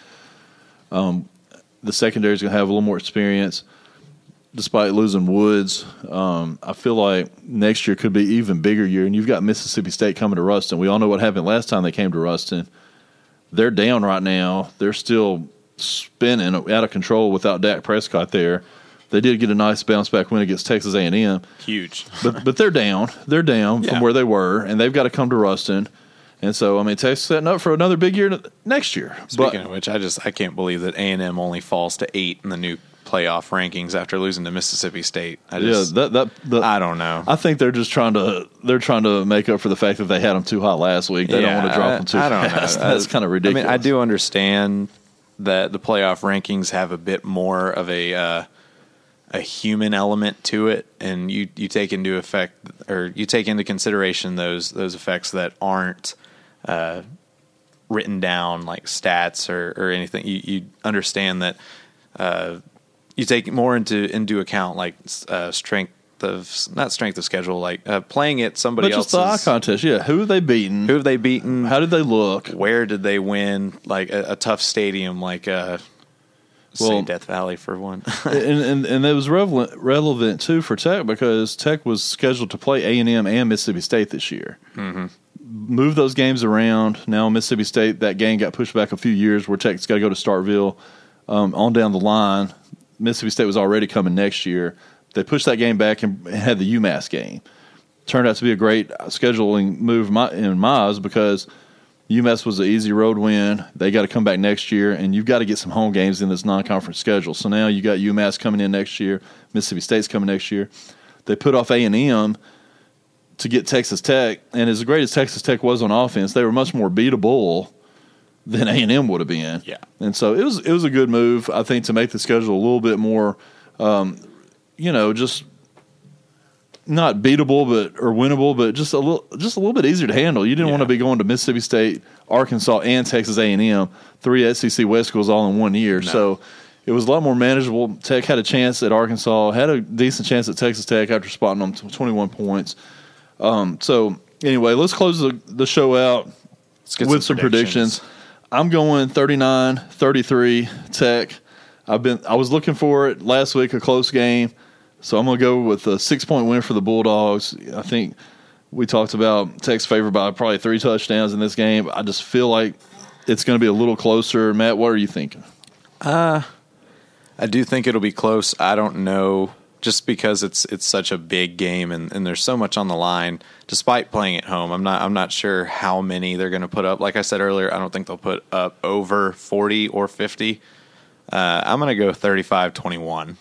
Um, the secondary is going to have a little more experience. Despite losing Woods, um, I feel like next year could be an even bigger year. And you've got Mississippi State coming to Ruston. We all know what happened last time they came to Ruston. They're down right now. They're still spinning out of control without Dak Prescott there. They did get a nice bounce back win against Texas A and M. Huge. but but they're down. They're down yeah. from where they were, and they've got to come to Ruston. And so, I mean, Texas setting up for another big year next year. Speaking but, of which, I just I can't believe that A and M only falls to eight in the new playoff rankings after losing to Mississippi State. I just, yeah, that that the, I don't know. I think they're just trying to they're trying to make up for the fact that they had them too hot last week. They yeah, don't want to drop them too I don't fast. know. That's kind of ridiculous. I mean, I do understand that the playoff rankings have a bit more of a uh, a human element to it, and you, you take into effect or you take into consideration those those effects that aren't uh, written down like stats or, or anything. You, you understand that. Uh, You take more into into account like uh, strength of not strength of schedule, like uh, playing it somebody but just else's the eye contest. Yeah, who have they beaten? Who have they beaten? How did they look? Where did they win? Like a, a tough stadium, like uh, well, say Death Valley for one. and, and and it was relevant relevant too for Tech because Tech was scheduled to play A and M and Mississippi State this year. Mm-hmm. Move those games around. Now Mississippi State, that game got pushed back a few years where Tech's got to go to Starkville um, on down the line. Mississippi State was already coming next year. They pushed that game back and had the UMass game. Turned out to be a great scheduling move in my eyes because UMass was an easy road win. They got to come back next year, and you've got to get some home games in this non-conference schedule. So now you got UMass coming in next year. Mississippi State's coming next year. They put off A and M to get Texas Tech, and as great as Texas Tech was on offense, they were much more beatable than A and M would have been. Yeah. And so it was it was a good move, I think, to make the schedule a little bit more, um, you know, just not beatable, but or winnable, but just a little just a little bit easier to handle. You didn't Yeah. want to be going to Mississippi State, Arkansas, and Texas A and M, three S E C West schools all in one year. No. So it was a lot more manageable. Tech had a chance at Arkansas, had a decent chance at Texas Tech after spotting them to twenty-one points. Um, so anyway, let's close the, the show out Let's get with some, predictions. predictions. I'm going thirty-nine thirty-three Tech. I've been I was looking for it last week, a close game. So I'm going to go with a six-point win for the Bulldogs. I think we talked about Tech's favored by probably three touchdowns in this game. I just feel like it's going to be a little closer. Matt, what are you thinking? Uh, I do think it'll be close. I don't know, just because it's it's such a big game and, and there's so much on the line. Despite playing at home, I'm not I'm not sure how many they're going to put up. Like I said earlier, I don't think they'll put up over forty or fifty. Uh, I'm going to go thirty-five twenty-one.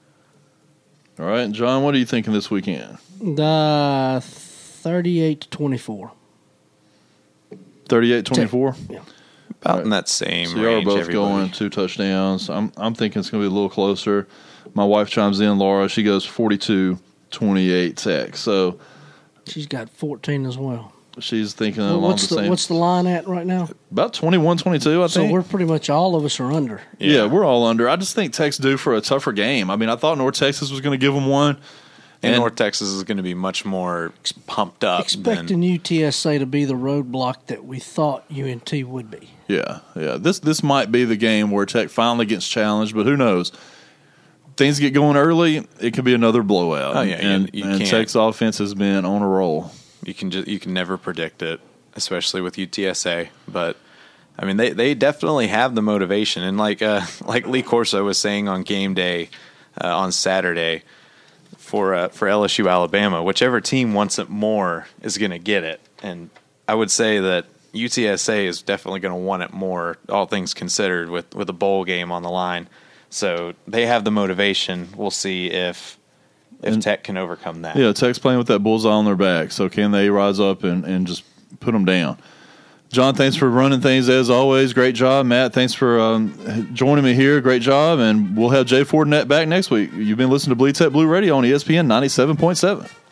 All right, John, what are you thinking this weekend? Uh, thirty-eight to twenty-four. thirty-eight twenty-four? Yeah. About right. in that same so you are range. both everybody. going two touchdowns. I'm I'm thinking it's going to be a little closer. My wife chimes in, Laura. She goes forty-two twenty-eight Tech. So she's got fourteen as well. She's thinking well, along what's the, the same. What's the line at right now? About twenty-one twenty-two, I so think. So we're pretty much all of us are under. Yeah. yeah, we're all under. I just think Tech's due for a tougher game. I mean, I thought North Texas was going to give them one. And, and North Texas is going to be much more pumped up. Expecting than, U T S A to be the roadblock that we thought U N T would be. Yeah, yeah. This this might be the game where Tech finally gets challenged, but who knows? Things get going early, it could be another blowout. Oh yeah, and, you, you and can't. Tech's offense has been on a roll. You can just you can never predict it, especially with U T S A. But I mean, they, they definitely have the motivation, and like uh, like Lee Corso was saying on game day uh, on Saturday for uh, for L S U Alabama, whichever team wants it more is going to get it. And I would say that U T S A is definitely going to want it more, all things considered, with with a bowl game on the line. So they have the motivation. We'll see if if and, Tech can overcome that. Yeah, Tech's playing with that bullseye on their back. So can they rise up and, and just put them down? John, thanks for running things as always. Great job. Matt, thanks for um, joining me here. Great job. And we'll have Jay Ford back next week. You've been listening to Bleed Tech Blue Radio on E S P N ninety-seven point seven.